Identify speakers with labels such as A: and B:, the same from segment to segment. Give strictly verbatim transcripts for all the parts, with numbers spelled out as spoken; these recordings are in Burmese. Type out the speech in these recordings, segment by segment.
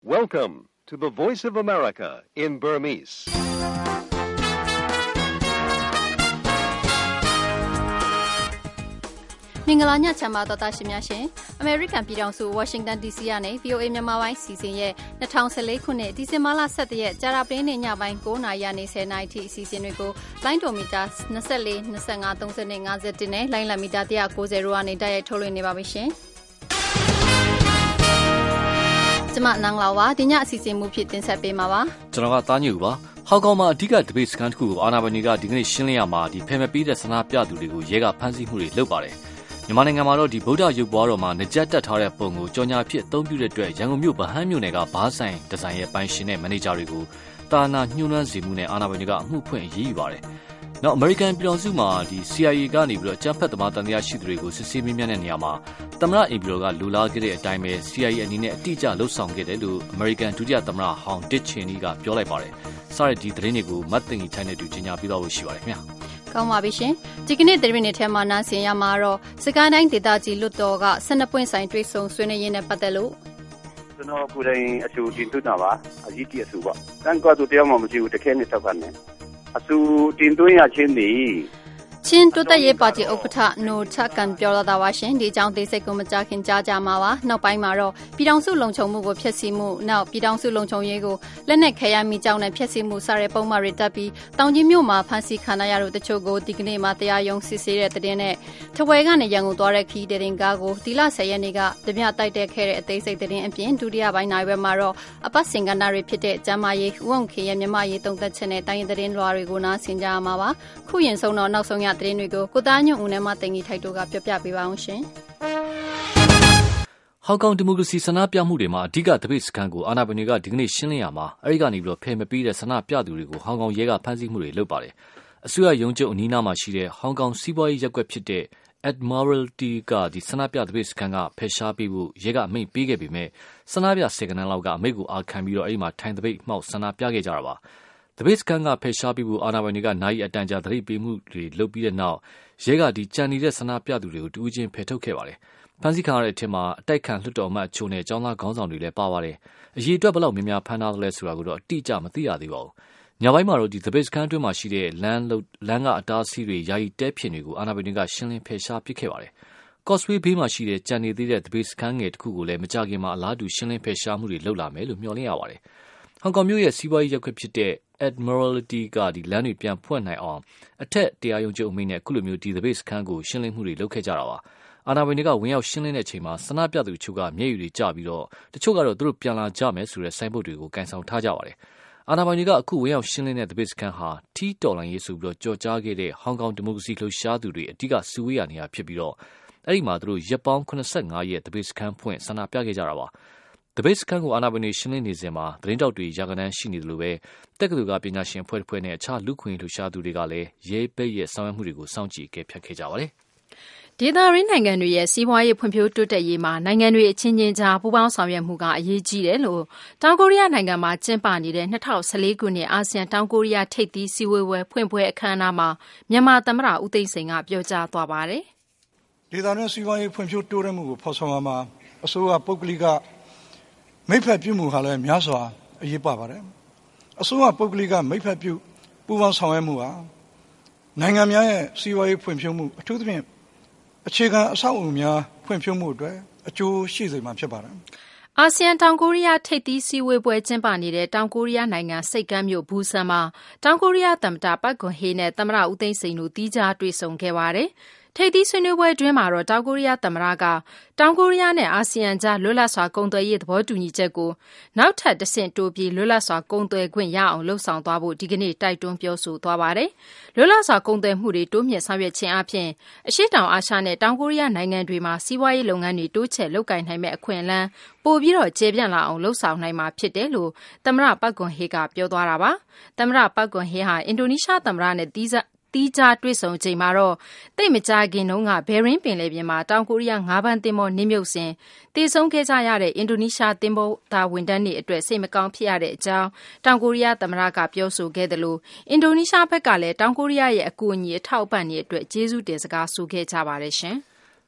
A: Welcome to the Voice of America in Burmese.
B: ။မင်္ဂလာညချမ်းပါတော်သားရှင်များရှင်။ American ပြည်ထောင်စု Washington ဒီ စီ ကနေ ဗွီအိုအေ မြန်မာပိုင်းစီစဉ်ရဲ့၂၀၁၄ခုနှစ်ဒီဇင်ဘာလ၁၁ရက်ကြာသပတေးနေ့ညပိုင်း၉နာရီကနေ၁၀နာရီထိအစီအစဉ်တွေကိုလိုင်းဒိုမီတာ၂၄၊၂၅၊၃၀နဲ့၅၁နဲ့လိုင်းလံမီတာ၁၉၀တို့ကနေတိုက်ရိုက်ထုတ်လွှင့်နေပါပြီရှင်။ကျမနန်းလာပါဒီညအစီအစဉ်မှုဖြစ်တင်ဆက်ပေးမှာပါ
C: ။ကျွန်တော်ကသားညူပါ။ဟောင်ကောင်မှာအဓိက debate စကန်တစ်ခုကိုအာဏာပိုင်တွေကဒီကနေ့ရှင်းလင်းရမှာဒီဖယ်မပေးတဲ့ဆန္ဒပြသူတွေကိုရဲကဖမ်းဆီးမှုတွေလုပ်ပါတယ်။မြန်မာနိုင်ငံမှာတော့ဒီဗုဒ္ဓရုပ်ပွားတော်မှာနကြက်တက်ထားတဲ့ပုံကိုကြော်ညာဖြစ်အသုံးပြုတဲ့အတွက်ရန်ကုန်မြို့ဗဟန်းမြို့နယ်ကဘားဆိုင်ဒီဇိုင်းရဲ့ပိုင်ရှင်နဲ့မန်နေဂျာတွေကိုတာနာညှိုးနှွမ်းစေမှုနဲ့အာဏာပိုင်တွေကအမှုဖွင့်အရေးယူပါတယ်။နောက်အမေရိကန်ပြည်ထောင်စုမှာဒီ C I A ကနေပြီးတော့ကျန်းဖက်သမားတန်တရားရှိသူတွေကိုစစ်ဆေးမေးမြန်းတဲ့နေရာမှာသမ္မတအင်ပီရိုကလူလာခဲ့တဲ့အတိုင်းပဲ C I A အနေနဲ့အတိအကျလှုပ်ဆောင်ခဲ့တယ်လို့အမေရိကန်ဒုတိယသမ္မတဟောင်းဒစ်ချင်နီကပြောလိုက်ပါတယ်။စတဲ့ဒီသတင်းတွေကိုမတ်တင်ကြီးထိုင်းတဲ့တူကြီးညာပြသလို့ရှိပါတယ်ခင်ဗျာ။
B: ကောင်းပါပြီရှင်ဒီကနေ့သတင်းတွေထဲမှာနားဆင်ရမှာတော့စကိုင်းတိုင်းဒေသကြီးလွတ်တော်က၁၂ပွင့်ဆိုင်တွေ့ဆုံဆွေးနွေးရင်းနဲ့ပတ်သက်လို့
D: ကျွန်တော်ကိုယ်တိုင်အဆူတင်သွင်းတာပါအကြီးကြီးအဆူပေါ့တန်ကွာသူတရားမှမရှိဘူးတခဲနဲ့ထောက်ကနေအဆူတင်သွင်းရချင်းဒီ
B: ချင်းတိုးတက်ရေးပါတီဥက္ကဋ္ဌနိုထက်ကန်ပြောလာတာပါရှင်ဒီကြောင့်ဒေစိတ်ကိုမကြခင်ကြားကြမှာပါနောက်ပိုင်းမှာတော့ပြည်ထောင်စုလုံခြုံမှုကိုဖျက်ဆီးမှုနောက်ပြည်ထောင်စုလုံခြုံရေးကိုလက်နက်ခဲယမ်းမိကြောင်းနဲ့ဖျက်ဆီးမှုစတဲ့ပုံမှန်တွေတက်ပြီးတောင်ကြီးမြို့မှာဖမ်းဆီးခံရတဲ့တချို့ကိုဒီကနေ့မှတရားရုံးစစ်ဆေးတဲ့တဲ့နဲ့ထဝဲကနေရန်ကုန်သွားတဲ့ခီးတဲ့တင်ကားကိုဒီလ၁၀ရက်နေ့ကတပြတိုက်တက်ခဲ့တဲ့အသေးစိတ်တဲ့အပြင်ဒုတိယပိုင်းနိုင်ဘက်မှာတော့အပတ်စင်ကဏ္ဍတွေဖြစ်တဲ့ကျမ်းမာရေးဥအောင်ခေရဲ့မြန်မာရေးတုံ့သက်ချက်နဲ့တိုင်းရင်းသတင်းလွှာတွေကိုနားဆင်ကြရမှာပါခုရင်ဆုံးတော့နောက်ဆုံးရသတင်းတွေကိုကိုသားညွန့်ဦးနဲ့မတင်ကြီးထိုက်တို့ကပြောပြပေးပါအောင်ရှင်
C: ။ဟောင်ကောင်ဒီမိုကရေစီဆန္ဒပြမှုတွေမှာအဓိကတပိတ်စခန်းကိုအာဏာပိုင်တွေကဒီကနေ့ရှင်းလင်းရမှာအဲဒီကနေပြီးတော့ဖယ်မပေးတဲ့ဆန္ဒပြသူတွေကိုဟောင်ကောင်ရဲကဖမ်းဆီးမှုတွေလုပ်ပါတယ်။အစိုးရရုံးချုပ်အနီးနားမှာရှိတဲ့ဟောင်ကောင်စီးပွားရေးရပ်ကွက်ဖြစ်တဲ့ Admiralty ကဒီဆန္ဒပြတပိတ်စခန်းကဖယ်ရှားပေးဖို့ရဲကအမိန့်ပေးခဲ့ပေမဲ့ဆန္ဒပြဆယ်ကနန်းလောက်ကအမိန့်ကိုအာခံပြီးတော့အဲဒီမှာထိုင်တပိတ်မှောက်ဆန္ဒပြခဲ့ကြတာပါ။တပိတ်စခန်းကဖယ်ရှားပေးဖို့အာဏာပိုင်တွေကနိုင်အတန်ကြာသတိပေးမှုတွေလုပ်ပြီးတဲ့နောက်ရဲကဒီကြံနေတဲ့ဆန္ဒပြသူတွေကိုတူးချင်းဖယ်ထုတ်ခဲ့ပါတယ်။ဖမ်းဆီးခံရတဲ့အထက်မှာအတိုက်ခံလွှတ်တော်အမတ်အချို့နဲ့ကျောင်းသားခေါင်းဆောင်တွေလည်းပါပါတယ်။အရေးအတွက်ဘယ်လောက်များများဖမ်းထားသလဲဆိုတာကိုတော့အတိအကျမသိရသေးပါဘူး။ညပိုင်းမှာတော့ဒီသပိတ်စခန်းအတွင်းမှာရှိတဲ့လမ်းလမ်းကအတားအဆီးတွေယာယီတဲဖြစ်တွေကိုအာဏာပိုင်တွေကရှင်းလင်းဖယ်ရှားပစ်ခဲ့ပါတယ်။ Causeway ဘေးမှာရှိတဲ့ကြံနေသေးတဲ့သပိတ်စခန်းငယ်တစ်ခုကိုလည်းမကြခင်မှာအလားတူရှင်းလင်းဖယ်ရှားမှုတွေလုပ်လာမယ်လို့မျှော်လင့်ရပါတယ်။ဟောင်ကောင်မြို့ရဲ့စီးပွားရေးရပ်ကွက်ဖြစ်တဲ့ Admiralty ကဒီလမ်းတွေပြန်ဖွင့်နိုင်အောင်အထက်တရားရုံးချုပ်အမိန့်နဲ့အခုလိုမျိုးဒီသပိတ်စခန်းကိုရှင်းလင်းမှုတွေလုပ်ခဲ့ကြတာပါ။အာဏာပိုင်တွေကဝင်ရောက်ရှင်းလင်းတဲ့အချိန်မှာဆန္ဒပြသူတချို့ကမျက်ရည်တွေကျပြီးတော့တချို့ကတော့သူတို့ပြန်လာကြမယ်ဆိုတဲ့ဆိုင်းဘုတ်တွေကိုကန်ဆောင်ထားကြပါတယ်။အာဏာပိုင်တွေကအခုဝင်ရောက်ရှင်းလင်းတဲ့သပိတ်စခန်းဟာထီးတော်လိုင်းရေးဆိုပြီးတော့ကြော်ကြားခဲ့တဲ့ဟောင်ကောင်ဒီမိုကရေစီလှုပ်ရှားသူတွေအဓိကစုဝေးရာနေရာဖြစ်ပြီးတော့အဲ့ဒီမှာသူတို့ရက်ပေါင်း၇၅ရက်သပိတ်စခန်းဖွင့်ဆန္ဒပြခဲ့ကြတာပါ။တပိတ်စခန်းကိုအာဏာပိုင်တွေရှင်းလင်းနေစဉ်မှာသတင်းတောက်တွေရာဂဏန်းရှိနေတယ်လို့ပဲတက္ကသိုလ်ကပညာရှင်အဖွဲ့တစ်ဖွဲ့နဲ့အခြားလူခွင့်လှူရှားသူတွေကလည်းရဲပိတ်ရဲ့ဆောင်ရွက်မှုတွေကိုစောင့်ကြည့်ကြဖြတ်ခဲ့ကြပါတယ်
E: ။ဒေသရင်းနိုင်ငံတွေရဲ့စီးပွားရေးဖွံ့ဖြိုးတိုးတက်ရေးမှာနိုင်ငံတွေအချင်းချင်းကြားပူးပေါင်းဆောင်ရွက်မှုကအရေးကြီးတယ်လို့တောင်ကိုရီးယားနိုင်ငံမှာကျင်းပနေတဲ့၂၀၁၄ခုနှစ်အာဆီယံတောင်ကိုရီးယားထိပ်သီးစည်းဝေးပွဲဖွင့်ပွဲအခမ်းအနားမှာမြန်မာသမ္မတဦးသိန်းစိန်ကပြောကြားသွားပါတယ်
F: ။ဒေသရင်းစီးပွားရေးဖွံ့ဖြိုးတိုးတက်မှုကိုဖော်ဆောင်ရမှာအစိုးရပုဂ္ဂလိကမိဖက်ပြုမှုဟာလည်းများစွာအရေးပါပါတယ်အစိုးရပုဂ္ဂလိကမိဖက်ပြုပူးပေါင်းဆောင်ရွက်မှုဟာနိုင်ငံများရဲ့စီးပွားရေးဖွံ့ဖြိုးမှုအထူးသဖြင့်အခြေခံအဆောက်အအုံများဖွံ့ဖြိုးမှုအတွက်အကျိုးရှိစေမှာဖြစ်ပါတယ်
E: အာဆီယံတောင်ကိုရီးယားထိပ်သီးစည်းဝေးပွဲကျင်းပနေတဲ့တောင်ကိုရီးယားနိုင်ငံစိတ်ကမ်းမြို့ဘူဆန်မှာတောင်ကိုရီးယားသမ္မတပတ်ကွန်ဟေးနဲ့သမ္မတဦးသိန်းစိန်တို့တီးခြားတွေ့ဆုံခဲ့ပါတယ်ထိပ်သီးဆွေးနွေးပွဲအတွင်းမှာတော့တောင်ကိုရီးယားသမ္မတကတောင်ကိုရီးယားနဲ့အာဆီယံကြားလွတ်လပ်စွာကုန်သွယ်ရေးသဘောတူညီချက်ကိုနောက်ထပ်တစ်ဆင့်တိုးပြီးလွတ်လပ်စွာကုန်သွယ်ခွင့်ရအောင်လှုံ့ဆော်သွားဖို့ဒီကနေ့တိုက်တွန်းပြောဆိုသွားပါတယ်။လွတ်လပ်စွာကုန်သွယ်မှုတွေတိုးမြင့်ဆောင်ရွက်ခြင်းအပြင်အရှေ့တောင်အာရှနဲ့တောင်ကိုရီးယားနိုင်ငံတွေမှာစီးပွားရေးလုပ်ငန်းတွေတိုးချဲ့လုပ်ကိုင်နိုင်မဲ့အခွင့်အလမ်းပိုပြီးတော့ကျေပြန့်လာအောင်လှုံ့ဆော်နိုင်မှာဖြစ်တယ်လို့သမ္မတပတ်ကွန်ဟေးကပြောသွားတာပါ။သမ္မတပတ်ကွန်ဟေးဟာအင်ဒိုနီးရှားသမ္မတနဲ့တီးစပ်တီးခြားတွေ့ဆုံချိန်မှာတော့တိတ်မကြခင်တုန်းကဘယ်ရင်းပင်လယ်ပြင်မှာတောင်ကိုရီးယားငါးပန်းသင်္ဘောနစ်မြုပ်စဉ်တည်ဆုံးခဲ့ကြရတဲ့အင်ဒိုနီးရှားသင်္ဘောသားဝန်ထမ်းတွေအတွက်စိတ်မကောင်းဖြစ်ရတဲ့အကြောင်းတောင်ကိုရီးယားသမ္မတကပြောဆိုခဲ့တယ်လို့အင်ဒိုနီးရှားဘက်ကလည်းတောင်ကိုရီးယားရဲ့အကူအညီအထောက်အပံ့တွေအတွက်ကျေးဇူးတင်စကားဆိုခဲ့ကြပါတယ်ရှင်
C: ။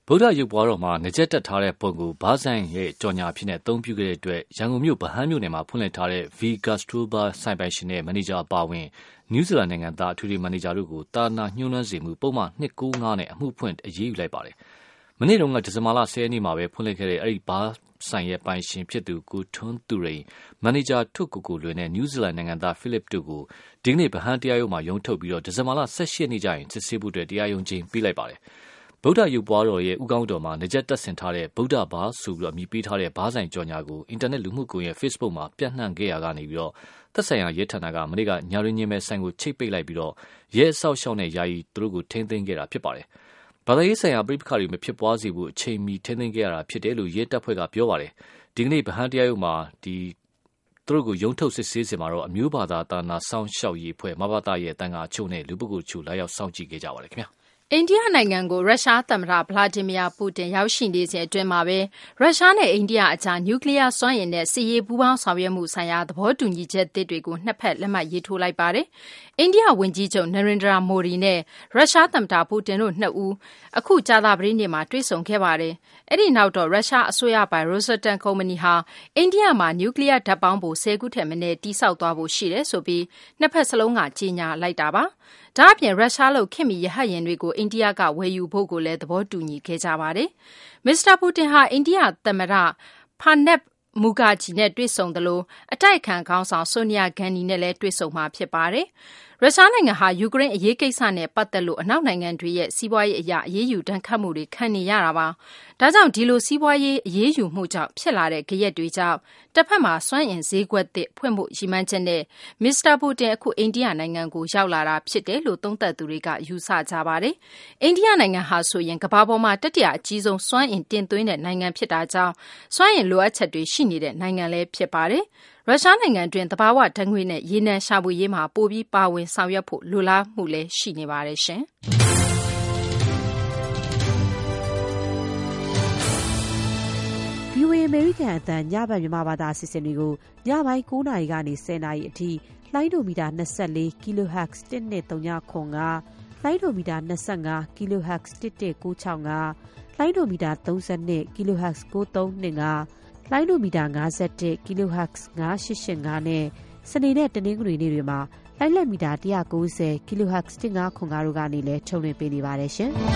C: ဗုဒ္ဓရုပ်ပွားတော်မှာငကြက်တက်ထားတဲ့ပုံကိုဘားဆိုင်ရဲ့ကြော်ညာအဖြစ်နဲ့အသုံးပြုခဲ့တဲ့အတွက်ရန်ကုန်မြို့ဗဟန်းမြို့နယ်မှာဖွင့်လှစ်ထားတဲ့ V Gastrobar ဆိုင်ပိုင်ရှင်နဲ့မန်နေဂျာအပါအဝင်နယူးဇီလန်နိုင်ငံသားအထွေထွေမန်နေဂျာတို့ကိုတာနာညှိုးနှွမ်းစေမှုပုံမှန်နှစ်၉၅နဲ့အမှုဖွင့်အရေးယူလိုက်ပါတယ်။မနေ့တုန်းကဒီဇင်ဘာလဆယ်ရက်နေ့မှာပဲဖွင့်လှစ်ခဲ့တဲ့အဲ့ဒီဘားဆိုင်ရဲ့ပိုင်ရှင်ဖြစ်သူကိုထွန်းသူရိန်မန်နေဂျာထုတ်ကိုကိုလွင်နဲ့နယူးဇီလန်နိုင်ငံသားဖိလစ်တို့ကိုဒီကနေ့ဗဟန်းတရားရုံးမှာရုံးထုတ်ပြီးတော့ဒီဇင်ဘာလ၁၈ရက်နေ့ကျရင်စစ်ဆေးဖို့အတွက်တရားရုံးချင်းပေးလိုက်ပါတယ်။ဗုဒ္ဓရုပ်ပွားတော်ရဲ့ဥကောင်းတော်မှာနေကြတက်ဆင်ထားတဲ့ဗုဒ္ဓဘာဆိုပြီးတော့အမည်ပေးထားတဲ့ဘားဆိုင်ကြော်ညာကိုအင်တာနက်လူမှုကွန်ရက် Facebook မှာပြန့်နှံ့ခဲ့ရကနေပြီးတော့သက်ဆိုင်ရာရဲဌာနကမနေ့ကညာရင်းချင်းပဲဆိုင်ကိုချိတ်ပိတ်လိုက်ပြီးတော့ရဲအဆောက်ရှောက်နဲ့ယာယီသူတို့ကိုထိန်းသိမ်းခဲ့တာဖြစ်ပါတယ်။ဘာသာရေးဆိုင်ရာပြိပခါတွေမဖြစ်ပွားစေဖို့အချိန်မီထိန်းသိမ်းခဲ့ရတာဖြစ်တယ်လို့ရဲတပ်ဖွဲ့ကပြောပါတယ်။ဒီကနေ့ဗဟန်းတရားရုံးမှာဒီသူတို့ကိုရုံးထုတ်စစ်ဆေးစဉ်မှာတော့အမျိုးဘာသာတာနာစောင့်ရှောက်ရေးအဖွဲ့မဘာသာရဲ့တန်ခါအချို့နဲ့လူပုဂ္ဂိုလ်ချို့လာရောက်စောင့်ကြည့်ခဲ့ကြပါတယ်ခင်ဗျာ။
E: အိန္ဒိယနိုင်ငံကိုရုရှားသမ္မတဗလာဒီမီယာပူတင်ရောက်ရှိနေစဉ်အတွင်းမှာပဲရုရှားနဲ့အိန္ဒိယအကြားနျူကလ িয়ার စွမ်းအင်နဲ့စစ်ရေးပူးပေါင်းဆောင်ရွက်မှုဆိုင်ရာသဘောတူညီချက်သစ်တွေကိုနှစ်ဖက်လက်မှတ်ရေးထိုးလိုက်ပါတယ်။အိန္ဒိယဝန်ကြီးချုပ်နရိန္ဒရာမိုဒီနဲ့ရုရှားသမ္မတပူတင်တို့နှစ်ဦးအခုကြာသပတေးနေ့မှာတွေ့ဆုံခဲ့ပါတယ်။အဲ့ဒီနောက်တော့ရုရှားအစိုးရပိုင် Rosatom ကုမ္ပဏီဟာအိန္ဒိယမှာနျူကလ িয়ার ဓာတ်ပေါင်းပိုဆယ်ခုထက်မနည်းတိစောက်သွားဖို့ရှိတယ်ဆိုပြီးနှစ်ဖက်စလုံးကကြေညာလိုက်တာပါ။ဒါ့အပြင်ရုရှားလို့ခင်မီရဟတ်ယာဉ်တွေကိုအိန္ဒိယကဝယ်ယူဖို့ကိုလည်းသဘောတူညီခဲ့ကြပါတယ်။မစ္စတာပူတင်ဟာအိန္ဒိယသမ္မတဖာနက်မူဂါဂျီနဲ့တွေ့ဆုံသလိုအတိုက်အခံခေါင်းဆောင်ဆိုနီယာဂန်ဒီနဲ့လည်းတွေ့ဆုံမှာဖြစ်ပါတယ်။ရုရှားနိုင်ငံဟာယူကရိန်းအရေးကိစ္စနဲ့ပတ်သက်လို့အနောက်နိုင်ငံတွေရဲ့စီးပွားရေးအရာအရေးယူဒဏ်ခတ်မှုတွေခံနေရတာပါ။ဒါကြောင့်ဒီလိုစီးပွားရေးအရေးယူမှုကြောင့်ဖြစ်လာတဲ့ဂယက်တွေကြောင့်တစ်ဖက်မှာစွမ်းအင်ဈေးကွက်သစ်ဖွင့်ဖို့ရည်မှန်းချက်နဲ့မစ္စတာပူတင်အခုအိန္ဒိယနိုင်ငံကိုရောက်လာတာဖြစ်တယ်လို့သုံးသပ်သူတွေကယူဆကြပါတယ်။အိန္ဒိယနိုင်ငံဟာဆိုရင်ကမ္ဘာပေါ်မှာတတိယအကြီးဆုံးစွမ်းအင်တင်သွင်းတဲ့နိုင်ငံဖြစ်တာကြောင့်စွမ်းအင်လိုအပ်ချက်တွေရှိနေတဲ့နိုင်ငံလည်းဖြစ်ပါတယ်။ရုရှားနိုင်ငံတွင်သဘာဝဓာတ်ငွေ့နဲ့ရေနံရှာဖွေရေးမှာပိုပြီးပါဝင်ဆောင်ရွက်ဖို့လိုလားမှုလည်းရှိနေပါတယ်ရှင်။
G: ဗီအိုအေ American အသံညဘက်မြန်မာဘာသာအစီအစဉ်တွေကိုညပိုင်း၉နာရီကနေ၁၀နာရီအထိလိုင်းဒိုမီတာ၂၄ kilohertz တစ်နှစ်၃ညခွန်ကလိုင်းဒိုမီတာ၂၅ kilohertz တစ်တစ်၉၆ငါလိုင်းဒိုမီတာ၃၂ kilohertz ၉၃၂ငါလိုင်းဒိုမီတာ၅၁ kilohertz ၅၈၈ငါနဲ့စနေနဲ့တနင်္ဂနွေနေ့တွေမှာလိုင်းလက်မီတာ၁၉၀ kilohertz တစ်ငါခွန်ကားတို့ကနေလည်းထုတ်လွှင့်ပေးနေပါတယ်ရှင်။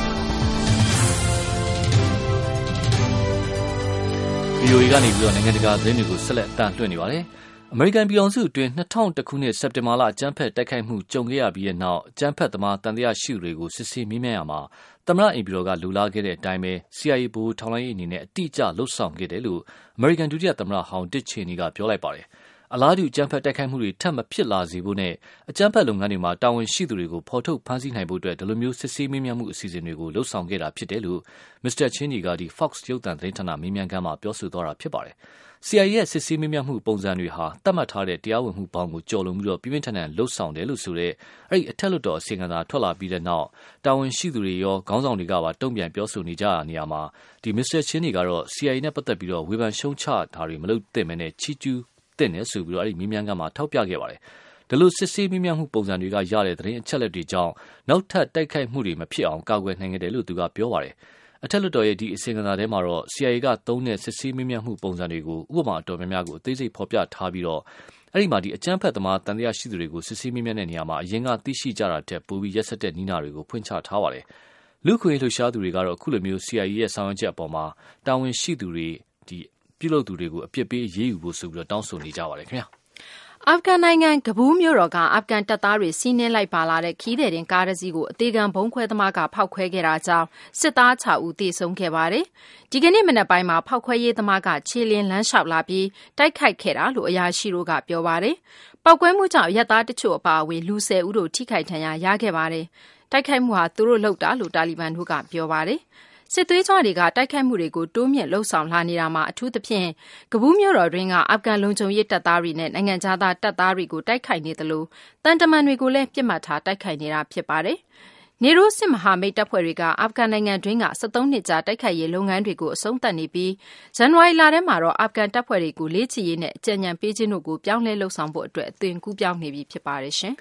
C: ဗီအိုအေ ကနေပြီးတော့နိုင်ငံတကာသတင်းတွေကိုဆက်လက်အသံလွှင့်နေပါတယ်။အမေရိကန်ပြည်ထောင်စုအတွင်း၂၀၀၁ခုနှစ်စက်တင်ဘာလအကြမ်းဖက်တိုက်ခိုက်မှုကြုံခဲ့ရပြီးတဲ့နောက်အကြမ်းဖက်သမားတန်တရားရှိသူတွေကိုစစ်ဆေးမေးမြန်းရမှာသမ္မတအိမ်ပြည်တော်ကလူလာခဲ့တဲ့အတိုင်းပဲ စီ အိုင် အေ ဗဟိုထောက်လှမ်းရေးအနေနဲ့အတိအကျလှုပ်ဆောင်ခဲ့တယ်လို့အမေရိကန်ဒုတိယသမ္မတဟောင်းဒစ်ချေနီကပြောလိုက်ပါတယ်။အလားတူအကြမ်းဖက်တိုက်ခိုက်မှုတွေထပ်မဖြစ်လာစေဖို့နဲ့အကြမ်းဖက်လုပ်ငန်းတွေမှာတာဝန်ရှိသူတွေကိုဖော်ထုတ်ဖမ်းဆီးနိုင်ဖို့အတွက်ဒီလိုမျိုးစစ်ဆေးမေးမြန်းမှုအစီအစဉ်တွေကိုလှုပ်ဆောင်ခဲ့တာဖြစ်တယ်လို့မစ္စတာချင်းနီကဒီ Fox ရုပ်သံသတင်းဌာနမေးမြန်းခန်းမှာပြောဆိုသွားတာဖြစ်ပါတယ်။ စီ အိုင် အေ ရဲ့စစ်ဆေးမေးမြန်းမှုပုံစံတွေဟာသတ်မှတ်ထားတဲ့တရားဝင်မှုပေါင်းကိုကျော်လွန်ပြီးတော့ပြင်းပြင်းထန်ထန်လှုပ်ဆောင်တယ်လို့ဆိုတဲ့အဲ့ဒီအထက်လွှတ်တော်အစီအစဉ်သာထွက်လာပြီးတဲ့နောက်တာဝန်ရှိသူတွေရောခေါင်းဆောင်တွေကပါတုံ့ပြန်ပြောဆိုနေကြတဲ့နေရာမှာဒီမစ္စတာချင်းနီကတော့ စီ အိုင် အေ နဲ့ပတ်သက်ပြီးတော့ဝေဖန်ရှုံချတာတွေမလုပ်သင့်မနဲ့ချီးကျူးတင်နေဆိုပြီးတော့အဲ့ဒီမေးမြန်းခန်းမှာထောက်ပြခဲ့ပါတယ်။ဒီလိုစစ်ဆေးမေးမြန်းမှုပုံစံတွေကရတဲ့သတင်းအချက်လက်တွေကြောင့်နောက်ထပ်တိုက်ခိုက်မှုတွေမဖြစ်အောင်ကာကွယ်နိုင်ခဲ့တယ်လို့သူကပြောပါတယ်။အထက်လွှတ်တော်ရဲ့ဒီအစီအစဉ်ထဲမှာတော့ စီ အိုင် အေ ကသုံးတဲ့စစ်ဆေးမေးမြန်းမှုပုံစံတွေကိုဥပမာအတော်များများကိုအသေးစိတ်ဖော်ပြထားပြီးတော့အဲ့ဒီမှာဒီအကြမ်းဖက်သမားတန်တရားရှိသူတွေကိုစစ်ဆေးမေးမြန်းတဲ့နေရာမှာအရင်ကသိရှိကြတာတဲ့ပိုပြီးရက်စက်တဲ့နည်းနာတွေကိုဖွင့်ချထားပါတယ်။လူခွေလှုပ်ရှားသူတွေကတော့အခုလိုမျိုး စီ အိုင် အေ ရဲ့ဆောင်ရွက်ချက်အပေါ်မှာတာဝန်ရှိသူတွေဒီပြုလုပ်သူတွေကိုအပြစ်ပေးရေးယူဖို့ဆိုပြီးတော့တောင်းဆိုနေကြပါတယ်ခင်ဗျာ။
E: အာဖဂန်နိုင်ငံကဘူးမြို့တော်ကအာဖဂန်တပ်သားတွေစီးနင်းလိုက်ပါလာတဲ့ခီးသည်တင်ကားတစ်စီးကိုအသေးခံဘုံခွဲသမားကဖောက်ခွဲခဲ့တာကြောင့်စစ်သား၆ဦးသေဆုံးခဲ့ပါတယ်။ဒီကနေ့မနက်ပိုင်းမှာဖောက်ခွဲရေးသမားကခြေလျင်လမ်းလျှောက်လာပြီးတိုက်ခိုက်ခဲ့တာလို့အရာရှိတို့ကပြောပါတယ်။ပောက်ကွဲမှုကြောင့်ရပ်သားတချို့အပါအဝင်လူ၁၀ဦးတို့ထိခိုက်ဒဏ်ရာရခဲ့ပါတယ်။တိုက်ခိုက်မှုဟာသူတို့လုပ်တာလို့တာလီဘန်တို့ကပြောပါတယ်။စစ်သွေးကြွတွေကတိုက်ခိုက်မှုတွေကိုတိုးမြင့်လှုံ့ဆော်လာနေတာမှာအထူးသဖြင့်ကဘူးမြို့တော်တွင်းကအာဖဂန်လုံခြုံရေးတပ်သားတွေနဲ့နိုင်ငံခြားသားတပ်သားတွေကိုတိုက်ခိုက်နေသလိုတန်တမန်တွေကိုလည်းပြစ်မှတ်ထားတိုက်ခိုက်နေတာဖြစ်ပါတယ်။နေရိုးစစ်မဟာမိတ်တပ်ဖွဲ့တွေကအာဖဂန်နိုင်ငံတွင်းက၁၃နှစ်ကြာတိုက်ခိုက်ရေးလုပ်ငန်းတွေကိုအဆုံးသတ်နေပြီးဇန်နဝါရီလထဲမှာတော့အာဖဂန်တပ်ဖွဲ့တွေကိုလေ့ကျင့်ရေးနဲ့အကြံဉာဏ်ပေးခြင်းတို့ကိုပြောင်းလဲလှုပ်ဆောင်ဖို့အတွက်အသွင်ကူးပြောင်းနေပြီဖြစ်ပါတယ်ရှင်။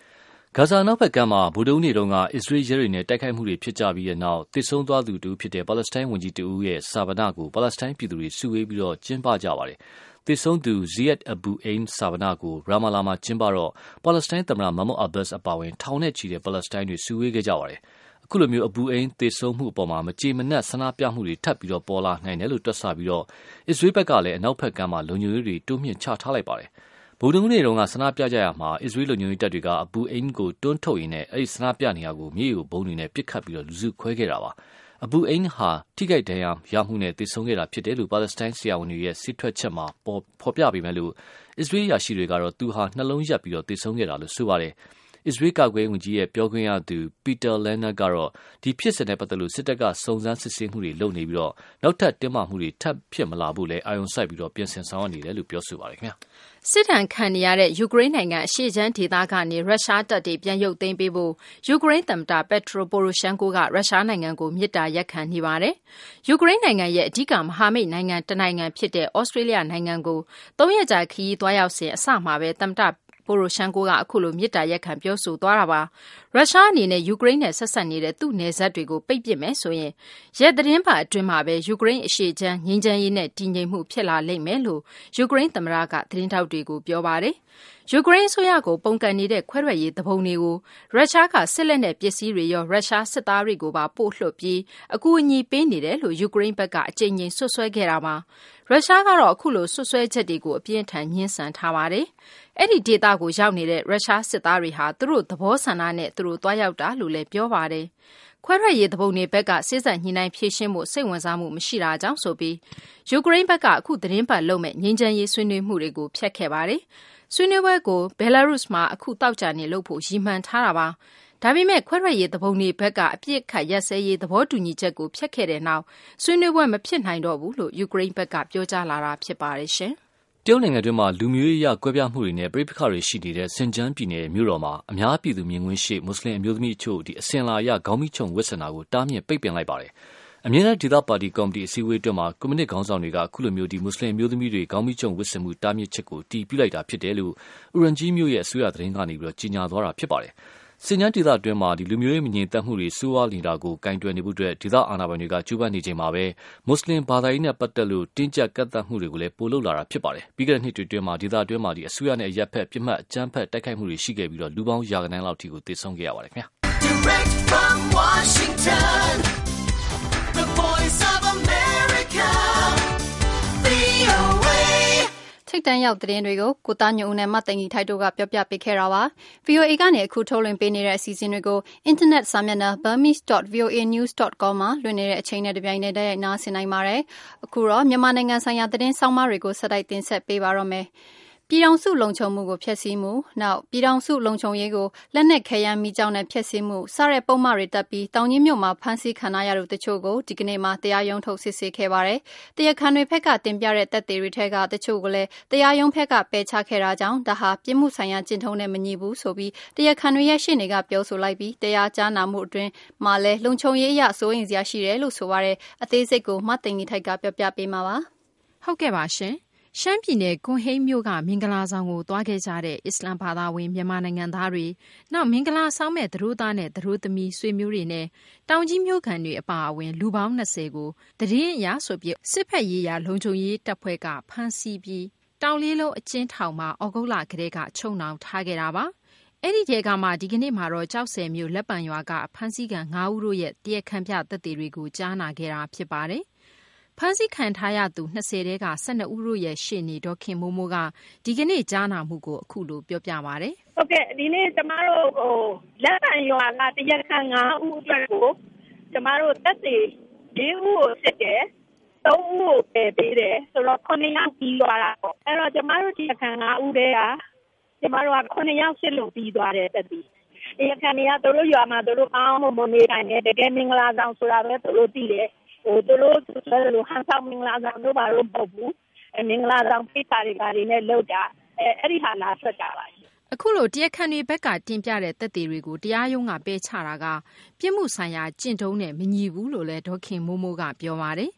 C: ဂါဇာနောက်ဘက်ကမ်းမှာဗုဒ္ဓဟူးနေ့တုန်းကအစ္စရေးရဲတွေနဲ့တိုက်ခိုက်မှုတွေဖြစ်ကြပြီးတဲ့နောက်တစ်ဆုံးသွားသူတူဖြစ်တဲ့ပါလက်စတိုင်းဝန်ကြီးတူရဲ့စာဗနာကိုပါလက်စတိုင်းပြည်သူတွေစုဝေးပြီးတော့ကျင်းပကြပါတယ်။တစ်ဆုံးသူ Ziad Abu Ain စာဗနာကိုရာမာလာမှာကျင်းပတော့ပါလက်စတိုင်းသမ္မတ Mahmoud Abbas အပါအဝင်ထောင်နဲ့ချီတဲ့ပါလက်စတိုင်းတွေစုဝေးခဲ့ကြပါတယ်။အခုလိုမျိုးအဘူအိန်သေဆုံးမှုအပေါ်မှာမကြေမနက်ဆန္ဒပြမှုတွေထပ်ပြီးတော့ပေါ်လာနိုင်တယ်လို့တွက်ဆပြီးတော့အစ္စရေးဘက်ကလည်းအနောက်ဘက်ကမ်းမှာလုံခြုံရေးတွေတိုးမြင့်ချထားလိုက်ပါတယ်။ဗုဒ္ဓဟူးနေ့တုန်းကဆန္ဒပြကြရမှာအစ္စရေးလုံခြုံရေးတပ်တွေကအဘူအိန်ကိုတွန်းထုတ်ရင်းနဲ့အဲ့ဒီဆန္ဒပြနေရာကိုမြေကိုဘုံတွေနဲ့ပစ်ခတ်ပြီးတော့လူစုခွဲခဲ့တာပါ။အဘူအိန်ဟာထိခိုက်ဒဏ်ရာရမှုနဲ့သေဆုံးခဲ့တာဖြစ်တယ်လို့ပါလက်စတိုင်းဆရာဝန်တွေရဲ့စစ်ထွက်ချက်မှာပေါ်ဖော်ပြပေးမယ်လို့အစ္စရေးရာရှိတွေကတော့သူဟာနှလုံးရက်ပြီးတော့သေဆုံးခဲ့တာလို့ဆိုပါတယ်။အစ္စရေးကာကွယ်ရေးဝန်ကြီးရဲ့ပြောခွင့်ရသူပီတာလန်နာကတော့ဒီဖြစ်စဉ်နဲ့ပတ်သက်လို့စစ်တပ်ကစုံစမ်းစစ်ဆေးမှုတွေလုပ်နေပြီးတော့နောက်ထပ်တင်းမာမှုတွေထပ်ဖြစ်မလာဘူးလေအာရုံစိုက်ပြီးတော့ပြင်ဆင်ဆောင်ရွက်နေတယ်လို့ပြောဆိုပါတယ်ခင်ဗျာ
E: စစ်တမ်းခံနေရတဲ့ယူကရိန်းနိုင်ငံအရှေ့ချမ်းဒေသကနေရုရှားတပ်တွေပြန်ရုပ်သိမ်းပေးဖို့ယူကရိန်းသမ္မတပက်ထရိုပိုရိုရှန်ကိုကရုရှားနိုင်ငံကိုမြစ်တာရက်ခံနေပါတယ်ယူကရိန်းနိုင်ငံရဲ့အဓိကမဟာမိတ်နိုင်ငံတနိုင်ငံဖြစ်တဲ့ဩစတြေးလျနိုင်ငံကိုသုံးရက်ကြာခရီးသွားရောက်စဉ်အစမှာပဲသမ္မတပိုရိုရှန်ကိုကအခုလိုမြစ်တာရက်ခံပြောဆိုသွားတာပါရုရှားအနေနဲ့ယူကရိန်းနဲ့ဆက်ဆက်နေတဲ့သူ့နယ်စပ်တွေကိုပိတ်ပစ်မယ်ဆိုရင်ရက်သတင်းပါအတွင်းမှာပဲယူကရိန်းအရှေ့ချမ်းငြိမ်းချမ်းရေးနဲ့တည်ငြိမ်မှုဖြစ်လာလိမ့်မယ်လို့ယူကရိန်းသမ္မတကသတင်းထောက်တွေကိုပြောပါတယ်ယူကရိန်းအစိုးရကိုပုံကန်နေတဲ့ခွဲထွက်ရေးသဘုံတွေကိုရုရှားကစစ်လက်နဲ့ပစ္စည်းတွေရောရုရှားစစ်သားတွေကိုပါပို့လွှတ်ပြီးအကူအညီပေးနေတယ်လို့ယူကရိန်းဘက်ကအကြိမ်ကြိမ်ဆွဆွဲခဲ့တာပါရုရှားကတော့အခုလိုဆွဆွဲချက်တွေကိုအပြင်းထန်ညှင်းဆန်ထားပါတယ်အဲ့ဒီဒေသကိုရောက်နေတဲ့ရုရှားစစ်သားတွေဟာသူတို့သဘောဆန္ဒနဲ့သူတို့တွားရောက်တာလို့လည်းပြောပါတယ်ခွဲထွက်ရေးသဘုံတွေဘက်ကစစ်ဆက်ညှိနှိုင်းဖြည့်ရှင်းမှုစိတ်ဝင်စားမှုမရှိတာကြောင့်ဆိုပြီးယူကရိန်းဘက်ကအခုသတင်းပတ်လုပ်မဲ့ငြိမ်းချမ်းရေးဆွေးနွေးမှုတွေကိုဖျက်ခဲ့ပါတယ်ဆွေးနွေးပွဲကိုဘယ်လာရုစ်မှာအခုတောက်ကြနေလို့ဖို့ရည်မှန်းထားတာပါဒါပေမဲ့ခွဲထွက်ရေးသဘုံတွေဘက်ကအပြစ်ခတ်ရက်စဲရေးသဘောတူညီချက်ကိုဖျက်ခဲ့တဲ့နောက်ဆွေးနွေးပွဲမဖြစ်နိုင်တော့ဘူးလို့ယူကရိန်းဘက်ကပြောကြားလာတာဖြစ်ပါတယ်ရှင်
C: တရုတ်နိုင်ငံတွင်းမှာလူမျိုးရေးအရကွဲပြားမှုတွေနဲ့ပြည်ပခါတွေရှိနေတဲ့စင်ကျန်းပြည်နယ်မြို့တော်မှာအများပြည်သူမြင်ကွင်းရှိမွတ်စလင်အမျိုးသမီးအချို့ဒီအစင်လာရခေါင်းမီးချုံဝတ်ဆင်တာကိုတားမြစ်ပိတ်ပင်လိုက်ပါတယ်အမြင့်တဲ့ဒေသပါတီကော်မတီအစည်းအဝေးတွင်မှာကွန်မြူနစ်ခေါင်းဆောင်တွေကအခုလိုမျိုးဒီမွတ်စလင်အမျိုးသမီးတွေခေါင်းမီးချုံဝတ်ဆင်မှုတားမြစ်ချက်ကိုတီးပြလိုက်တာဖြစ်တယ်လို့ဥရန်ကြီးမြို့ရဲ့အစိုးရသတင်းကနေပြီးတော့ကြေညာသွားတာဖြစ်ပါတယ်စင်ကျန်းဒေသအတွင်းမှာဒီလူမျိုးရေးမငြိမ်သက်မှုတွေစိုးဝါးနေတာကိုကင်တွယ်နေဖို့အတွက်ဒေသအာဏာပိုင်တွေကကြိုးပမ်းနေချိန်မှာပဲမွတ်စလင်ဘာသာရေးနဲ့ပတ်သက်လို့တင်းကျပ်ကန့်သတ်မှုတွေကိုလည်းပိုလုပ်လာတာဖြစ်ပါတယ်ပြီးခဲ့တဲ့နှစ်တွေအတွင်းမှာဒေသအတွင်းမှာဒီအစိုးရနဲ့ရပ်ဖက်ပြစ်မှတ်အကြမ်းဖက်တိုက်ခိုက်မှုတွေရှိခဲ့ပြီးတော့လူပေါင်းရာဂဏန်းလောက်ထိကိုသေဆုံးခဲ့ရပါတယ်ခင်ဗျာ Direct from Washington
B: The Voice of America V O Aထိတ်တန့်ရောက်သတင်းတွေကိုကိုသားညွန့်ဦးနဲ့မတ်သိင်ကြီးထိုက်တို့ကပြောပြပေးခဲ့တာပါ ဗီအိုအေ ကနေအခုထုတ်လွှင့်ပေးနေတဲ့အစီအစဉ်တွေကိုအင်တာနက်စာမျက်နှာ burmese dot v o a news dot com မှာလွှင့်နေတဲ့အချိန်နဲ့တပြိုင်နက်တည်းနားဆင်နိုင်ပါတယ်အခုတော့မြန်မာနိုင်ငံဆိုင်ရာသတင်းဆောင်မတွေကိုဆက်တိုက်တင်ဆက်ပေးပါတော့မယ်ပြည်ထောင်စုလုံခြုံမှုကိုဖျက်ဆီးမှုနောက်ပြည်ထောင်စုလုံခြုံရေးကိုလက်နက်ခဲယမ်းမိကြောင်းနဲ့ဖျက်ဆီးမှုစတဲ့ပုံမှန်တွေတက်ပြီးတောင်ကြီးမြို့မှာဖမ်းဆီးခံရတဲ့တချို့ကိုဒီကနေ့မှတရားရုံးထုတ်စစ်ဆေးခဲ့ပါတယ်။တရားခံတွေဘက်ကတင်ပြတဲ့တပ်တွေထဲကတချို့ကိုလည်းတရားရုံးဘက်ကပယ်ချခဲ့တာကြောင့်ဒါဟာပြည်မှုဆိုင်ရာကျင့်ထုံးနဲ့မညီဘူးဆိုပြီးတရားခံတွေရဲ့ရှေ့နေကပြောဆိုလိုက်ပြီးတရားကြားနာမှုအတွင်းမှာလည်းလုံခြုံရေးအရစိုးရိမ်စရာရှိတယ်လို့ဆိုပါတယ်။အသေးစိတ်ကိုမသိင်္ဂီထိုက်ကပြောပြပေးမှာပါ
E: ။ဟုတ်ကဲ့ပါရှင်။ရှမ်းပြည်နယ်ကွန်ဟိန်းမြို့ကမင်္ဂလာဆောင်ကိုသွားခဲ့ကြတဲ့အစ္စလမ်ဘာသာဝင်မြန်မာနိုင်ငံသားတွေနောက်မင်္ဂလာဆောင်မဲ့သတို့သားနဲ့သတို့သမီးဆွေမျိုးတွေနဲ့တောင်ကြီးမြို့ခံတွေအပါအဝင်လူပေါင်း၂၀ကိုတရင်အရဆိုပြီးစစ်ဖက်ရေးရာလုံခြုံရေးတပ်ဖွဲ့ကဖမ်းဆီးပြီးတောင်လေးလုံးအကျဉ်းထောင်မှာဩဂုတ်လကတည်းကချုပ်နှောင်ထားခဲ့တာပါအဲ့ဒီတဲကမှဒီကနေ့မှာတော့ကြောက်စဲမြို့လက်ပံရွာကဖမ်းဆီးခံ၅ဦးတို့ရဲ့တရားခံပြသက်သေတွေကိုကြားနာခဲ့တာဖြစ်ပါတယ်ဖမ်းဆီးခံထားရသူ၂၀တဲက၁၂ဦးတို့ရဲ့ရှေ့နေဒေါခင်မိုးမိုးကဒီကနေ့ကြားနာမှုကိုအခုလိုပြောပြပါဗျ
H: ။ဟုတ်ကဲ့ဒီနေ့ကျမတို့ဟိုလက်ပံရွာကတရားခံ၅ဦးအတွက်ကိုကျမတို့သက်သေ၄ဦးကိုစစ်တယ်၃ဦးကိုပယ်ပေးတယ်ဆိုတော့ခုနှစ်ယောက်ပြီးသွားတာပေါ့အဲ့တော့ကျမတို့တရားခံ၅ဦးတည်းကကျမတို့ကခုနှစ်ယောက်စစ်လို့ပြီးသွားတယ်သက်သေတရားခံတွေကတို့ရွာမှာတို့အောင်းမနေနိုင်တယ်တကယ်မင်္ဂလာဆောင်ဆိုတာပဲတို့သိတယ်ဟိုတို့ဆိုလို့ဟန်ဆောင်မင်္ဂလာဆောင်တို့ဘာလို့ပုတ်ဘူးအမင်္ဂလာဆောင်ပိတာတွေဘာတွေနဲ့လောက်တာအဲအဲ့ဒီဟာလာဆက်ကြပါ
E: အခုလိုတရားခံတွေဘက်ကတင်ပြတဲ့သက်သေတွေကိုတရားရုံးကပယ်ချတာကပြစ်မှုဆိုင်ရာကျင့်ထုံးနဲ့မညီဘူးလို့လည်းဒေါခင်မိုးမိုးကပြောပါတယ်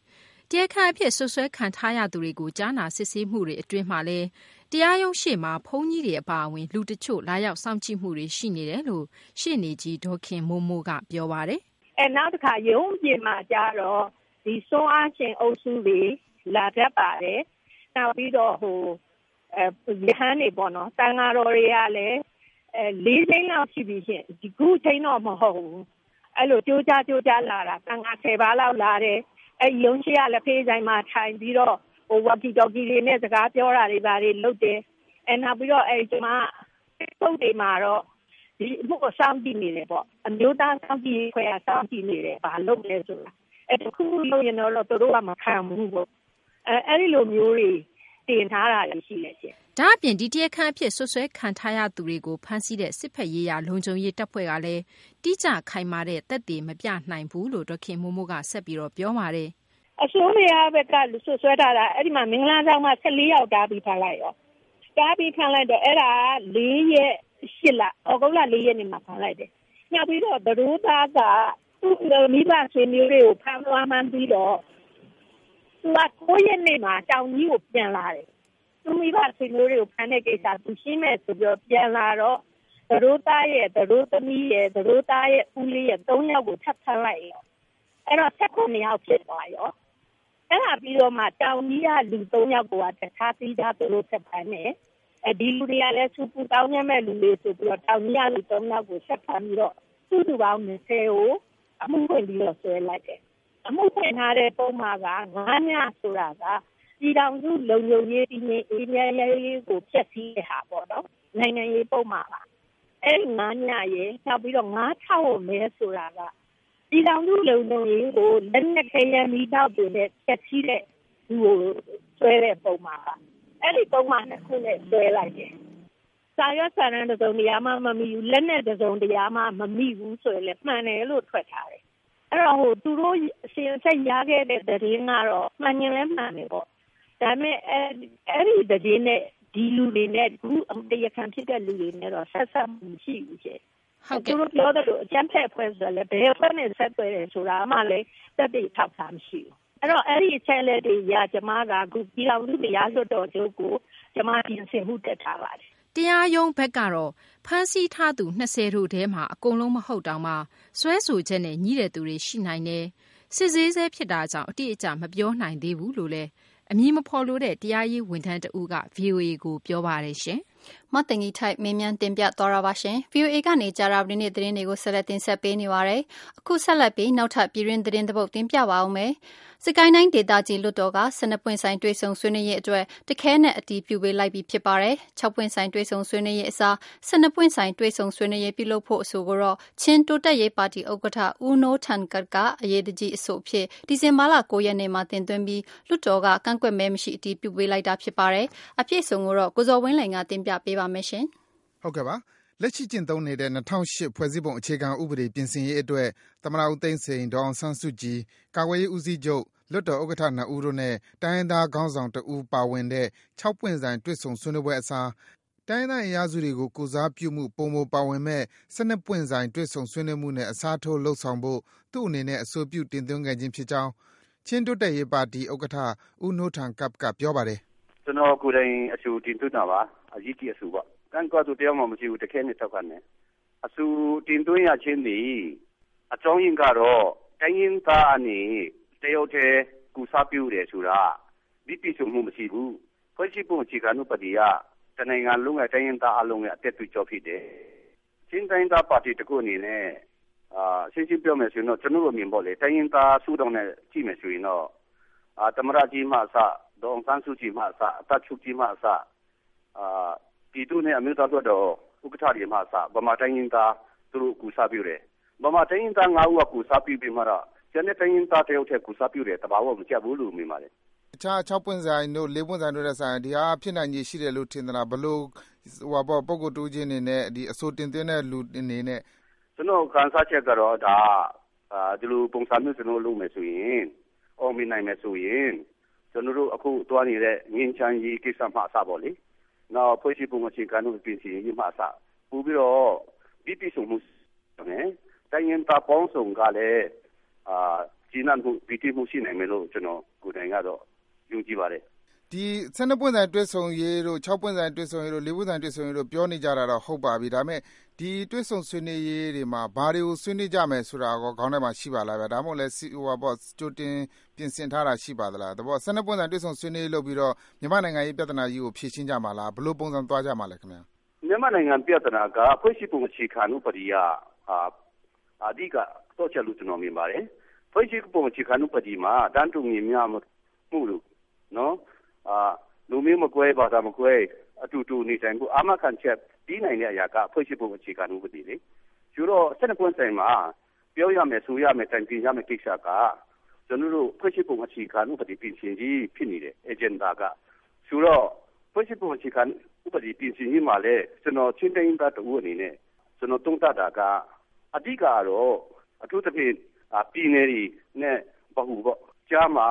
E: တရားခံအဖြစ်ဆွဆွဲခံထားရသူတွေကိုကြားနာစစ်ဆေးမှုတွေအတွင်းမှာလည်းတရားရုံးရှေ့မှာဘုန်းကြီးတွေအပါအဝင်လူတချို့လာရောက်စောင့်ကြည့်မှုတွေရှိနေတယ်လို့ရှေ့နေကြီးဒေါ်ခင်မိုးမိုးကပြောပါတယ်
H: ။အဲနောက်တစ်ခါရုံးပြင်မှာကြတော့ဒီစွမ်းအားရှင်အုပ်စုတွေလာတတ်ပါတယ်။နောက်ပြီးတော့ဟိုအဲရဟန်းတွေပေါ့နော်။တန်ဃာတော်တွေကလည်းအဲလေးသိန်းလောက်ရှိပြီရှင်။ဒီခုချိန်တော့မဟုတ်ဘူး။အဲ့လိုကြိုးကြားကြိုးကြားလာတာတန်ဃာဆယ်ပါးလောက်လာတယ်။အဲရုံးရှိရလက်ဖေးဆိုင်မှာထိုင်ပြီးတော့ဟိုဝါကီတော်ကီတွေနဲ့စကားပြောတာတွေပါတွေလုပ်တယ်။အဲနောက်ပြီးတော့အဲကျွန်မပုတ်တွေမှာတော့ဒီအမှုကိုစောင့်ကြည့်နေတယ်ပေါ့။အမျိုးသားစောင့်ကြည့်ခွဲရစောင့်ကြည့်နေတယ်ဘာလုပ်လဲဆိုတာ။အဲတခုလို့ရင်တော့သူတို့ကမခံဘူးပေါ့။အဲအဲ့ဒီလိုမျိုးတွေတင်ထားတာရှိတယ်ရှင်
E: ။ဒါအပြင်ဒီတရားခံအဖြစ်ဆွဆွဲခံထားရသူတွေကိုဖမ်းဆီးတဲ့စစ်ဖက်ရေးရာလုံခြုံရေးတပ်ဖွဲ့ကလည်းတိကျခိုင်မာတဲ့သက်သေမပြနိုင်ဘူးလို့ဒေါ်ခင်မိုးမိုးကဆက်ပြီးတော့ပြောပါတယ်
H: ။အစိုးရဘက်ကဆွဆွဲထားတာအဲ့ဒီမှာမင်္ဂလာဆောင်မှာ၁၄ယောက်တားပြီးထားလိုက်ရော။တားပြီးခံလိုက်တော့အဲ့ဒါ၄ရက်ရှစ်လဩဂုတ်လ၄ရက်နေ့မှာခံလိုက်တယ်။နောက်ပြီးတော့ဒရူသားကသူ့မိဘဆွေမျိုးတွေကိုဖမ်းသွားမှန်းပြီးတော့သူကကိုရက်နေ့မှာတောင်ကြီးကိုပြန်လာတယ်။သူမိဘဆွေမျိုးတွေကိုဖမ်းတဲ့ကိစ္စသူရှင်းမဲ့ဆိုပြီးတော့ပြန်လာတော့ဒရူသားရဲ့ဒရူသမီးရဲ့ဒရူသားရဲ့ဦးလေးရဲ့၃ယောက်ကိုထပ်ဖမ်းလိုက်ရော။အဲ့တော့၁၉ယောက်ဖြစ်သွားရော။အဲ့ဒါပြီးတော့မှတောင်ကြီးကလူ၃ယောက်ကိုတခြားပြီးသားသူတို့ဆက်ဖမ်းတယ်။အဲဒီလူတွေကလည်းစူပူတောင်းရမဲ့လူတွေဆိုပြီးတော့တောင်ကြီးကလူ၃ယောက်ကိုဆက်ဖမ်းပြီးတော့သူ့သူပေါင်း၂၀ကိုအမှုဖွင့်ပြီးတော့ဆွဲလိုက်တယ်။အမှုဖွင့်ထားတဲ့ပုံမှာကငါးညဆိုတာကပြည်ထောင်စုလုံခြုံရေးပြည်နယ်အေးမြဲရေးကိုဖျက်ဆီးတဲ့ဟာပေါ့နော်။နိုင်ငံရေးပုံမှာပါ။အဲဒီငါးညရဲ့နောက်ပြီးတော့ငါးထောက်မဲဆိုတာကပြည်ထောင်စုလုံခြုံရေးကိုလက်နက်ခဲယမ်းမိတော့တွေနဲ့ဖျက်ဆီးတဲ့သူကိုဆွဲတဲ့ပုံမှာပါ။အဲ့ဒီပုံမှာနှစ်ခုနဲ့ဆွဲလိုက်တယ်။စာရွက်စာတမ်းတစ်စုံတရာမှမမိဘူးလက်နဲ့တစ်စုံတရာမှမမိဘူးဆိုရင်လည်းမှန်တယ်လို့ထွက်ထားတယ်။အဲ့တော့ဟိုသူတို့အစီအစဉ်ရခဲ့တဲ့သတင်းကတော့မှန်ရင်လည်းမှန်တယ်ပေါ့။ဒါပေမဲ့အဲ့ဒီသတင်းနဲ့ဒီလူတွေနဲ့ခုတရားခံဖြစ်တဲ့လူတွေနဲ့တော့ဆက်ဆက်မှုရှိဘူးရှင်။ဟုတ်ကဲ့သူတို့ပြောတယ်လို့အကျန်းဖက်ဖွဲ့ဆိုလည်းဘယ်အဖွဲ့နဲ့ဆက်သွယ်တယ်ဆိုတာမှလည်းသက်သေထောက်ထားမရှိဘူး။အဲ့တော့အဲ့ဒီအချက်လက်တွေရကျမကခုပြည်တော်စုတရားလွှတ်တော်ချုပ်ကိုကျမပြင်ဆင်မှုတက်ထားပါတယ်
E: ။တရားရုံးဘက်ကတော့ဖမ်းဆီးထားသူ၂၀တို့ထဲမှာအကုန်လုံးမဟုတ်တောင်မှဆွဲဆိုချက်နဲ့ညီးတဲ့သူတွေရှိနိုင်တယ်။စစ်ဆေးဆဲဖြစ်တာကြောင့်အတိအကျမပြောနိုင်သေးဘူးလို့လည်းအမည်မဖော်လို့တဲ့တရားရေးဝန်ထမ်းတဦးက ဗွီအိုအေကိုပြောပါတယ်ရှင်
B: ။မတင်ကြီးထိုက်မင်းမြန်တင်ပြသွားတာပါရှင်။ ဗွီအိုအေကနေကြာတာပတိနေ့သတင်းတွေကိုဆက်လက်တင်ဆက်ပေးနေပါတယ်။အခုဆက်လက်ပြီးနောက်ထပ်ပြည်တွင်းသတင်းတစ်ပုဒ်တင်ပြပါအောင်မယ်။စကိုင်းတိုင်းဒေသကြီးလွှတ်တော်က၁၂ပွင့်ဆိုင်တွေ့ဆုံဆွေးနွေးရေးအတွက်တခဲနဲ့အတီးပြုပေးလိုက်ပြီးဖြစ်ပါတယ်။၆ပွင့်ဆိုင်တွေ့ဆုံဆွေးနွေးရေးအစား၁၂ပွင့်ဆိုင်တွေ့ဆုံဆွေးနွေးရေးပြုလုပ်ဖို့အဆိုကိုတော့ချင်းတိုးတက်ရေးပါတီဥက္ကဋ္ဌဦးနိုးထန်ကတ်ကအရေးတကြီးအဆိုအဖြစ်ဒီဇင်ဘာလ၉ရက်နေ့မှာတင်သွင်းပြီးလွှတ်တော်ကကန့်ကွက်မဲမရှိအတီးပြုပေးလိုက်တာဖြစ်ပါတယ်။အပြည့်အစုံကိုတော့ကိုဇော်ဝင်းလှိန်ကတင်ပြပေးပါမယ်ရှင်
I: ။ဟုတ်ကဲ့ပါ။လက်ရှိကျင့်သုံးနေတဲ့၂၀၀၈ဖွဲ့စည်းပုံအခြေခံဥပဒေပြင်ဆင်ရေးအတွက်သမ္မတဦးသိန်းစိန်၊ဒေါ်အောင်ဆန်းစုကြည်၊ကာကွယ်ရေးဦးစီးချုပ်လွှတ်တော်ဥက္ကဋ္ဌနှစ်ဦးတို့နဲ့တိုင်းရင်းသားခေါင်းဆောင်တဦးပါဝင်တဲ့၆ပွင့်ဆိုင်တွေ့ဆုံဆွေးနွေးပွဲအစားတိုင်းရင်းသားအင်အားစုတွေကိုကိုယ်စားပြုမှုပိုမိုပါဝင်မဲ့၁၂ပွင့်ဆိုင်တွေ့ဆုံဆွေးနွေးမှုနဲ့အစားထိုးလုပ်ဆောင်ဖို့သူ့အနေနဲ့အဆိုပြုတင်သွင်းခဲ့ခြင်းဖြစ်ကြောင်းချင်းတိုးတက်ရေးပါတီဥက္ကဋ္ဌဦးနိုးထန်ကတ်ကပြောပါတယ်
D: ။ကျွန်တော်ကိုယ်တိုင်အဆိုတင်သွင်းတာပါ။အရေးကြီးအဆိုပါ။ကန့်ကွက်သူတရားမှမရှိဘူးတခဲနဲ့ထောက်ခံတယ်။အဆိုတင်သွင်းရခြင်းဒီအကြောင်းရင်းကတော့တိုင်းရင်းသားအနေတယောက်တည်းကူစားပြုတယ်ဆိုတာဒီပြည့်စုံမှုမရှိဘူး။ဖွဲ့စည်းပုံအခြေခံဥပဒေကတနိုင်ငံလုံးကတိုင်းရင်းသားအလုံးရဲ့အသက်သွေးကြောဖြစ်တယ်။ချင်းတိုင်းသားပါတီတခုအနေနဲ့အာရှင်းရှင်းပြောမယ်ဆိုရင်တော့ကျွန်တော်တို့မြင်ပေါ့လေတိုင်းရင်းသားစုတော်နဲ့ကြည့်မယ်ဆိုရင်တော့အာသမရကြီးမှအစဒေါအောင်ဆန်းစုကြည်မှအစအသက်ချုပ်ကြီးမှအစအာပြည်သူနဲ့အမျိုးသားတို့တော့ဥက္ကဋ္ဌတွေမှအစဗမာတိုင်းရင်းသားသူတို့ကူစားပြုတယ်ဗမာတိုင်းရင်းသား၅ဦးကကူစားပြုပြီးမှတော့ကျန်တဲ့တိုင်းရင်းသားတယောက်တည်းကူစားပြုတယ်တဘာဝမကြက်ဘူးလို့မြင်ပါတယ်
I: အခြား၆ပွင့်ဆိုင်တို့၄ပွင့်ဆိုင်တို့တဲ့ဆိုင်ဒီဟာဖြစ်နိုင်ကြီးရှိတယ်လို့ထင်သလားဘလို့ဟိုပေါ့ပုံကိုတူးချင်းနေနဲ့ဒီအစိုးတင်သွင်းတဲ့လူအနေနဲ့
D: ကျွန်တော်ကန်စားချက်ကတော့ဒါအာဒီလိုပုံစံမျိုးကျွန်တော်လုပ်မယ်ဆိုရင်အောင်မြင်နိုင်မယ်ဆိုရင်ကျွန်တော်တို့အခုတွားနေတဲ့ငင်းချမ်းရေးကိစ္စမှအစပေါ့လေနောက်ဖွဲ့စည်းပုံအခြေခံဥပဒေပြင်ဆင်ရေးမှအစပို့ပြီးတော့ပြည်ပြည်စုံမှုနဲ့တိုင်းရင်းသားပေါင်းစုံကလည်းအာဂျင်းနန်မှုပြည်ပြည်မှုရှိနိုင်မယ်လို့ကျွန်တော်ကိုယ်တိုင်ကတော့ယုံကြည်ပါတယ်
I: ဒီဆယ်နှစ်ပွင့်ဆိုင်တွဲဆုံရေးတို့၆ပွင့်ဆိုင်တွဲဆုံရေးတို့၄ပွင့်ဆိုင်တွဲဆုံရေးတို့ပြောနေကြတာတော့ဟုတ်ပါပြီဒါပေမဲ့ဒီတွဲဆုံဆွေးနွေးရေးတွေမှာဘာတွေကိုဆွေးနွေးကြမယ်ဆိုတာကောခေါင်းထဲမှာရှိပါလားဗျာဒါမှမဟုတ်လဲဟိုပါပေါ့ကြိုတင်ပြင်ဆင်ထားတာရှိပါသလားဒါပေါ့ဆယ်နှစ်ပွင့်ဆိုင်တွဲဆုံဆွေးနွေးလုပ်ပြီးတော့မြန်မာနိုင်ငံရေးပြဿနာကြီးကိုဖြေရှင်းကြမှာလားဘယ်လိုပုံစံသွားကြမှာလဲခင်ဗျာ
D: မြန်မာနိုင်ငံပြဿနာကဖွဲ့စည်းပုံအခြေခံဥပဒေအအဓိကတော့ချက်လို့ကျွန်တော်မြင်ပါတယ်ဖွဲ့စည်းပုံအခြေခံဥပဒေမှာတန်တူညီမျှမှုလို့နော်အာလူမျိုးမကွဲဘာသာမကွဲအတူတူနေထိုင်ဖို့အာမခံချက်ပြီးနိုင်တဲ့အရာကဖွဲ့စည်းပုံအခြေခံဥပဒေလေကျတော့ဆယ်နှစ်ပွင့်ဆိုင်မှာပြောရမယ်ဆိုရမယ်တိုင်ပြင်ရမယ်ကိစ္စကကျွန်တော်တို့ဖွဲ့စည်းပုံအခြေခံဥပဒေပြင်ဆင်ကြီးဖြစ်နေတဲ့ agenda ကကျတော့ဖွဲ့စည်းပုံအခြေခံဥပဒေပြင်ဆင်ရေးမှာလဲကျွန်တော်ချင်းတိုင်းသားတူအနေနဲ့ကျွန်တော်တုံ့တက်တာကအဓိကတော့အထူးသဖြင့်ပြည်နယ်တွေနဲ့ဗဟုပေါ့ကြားမှာ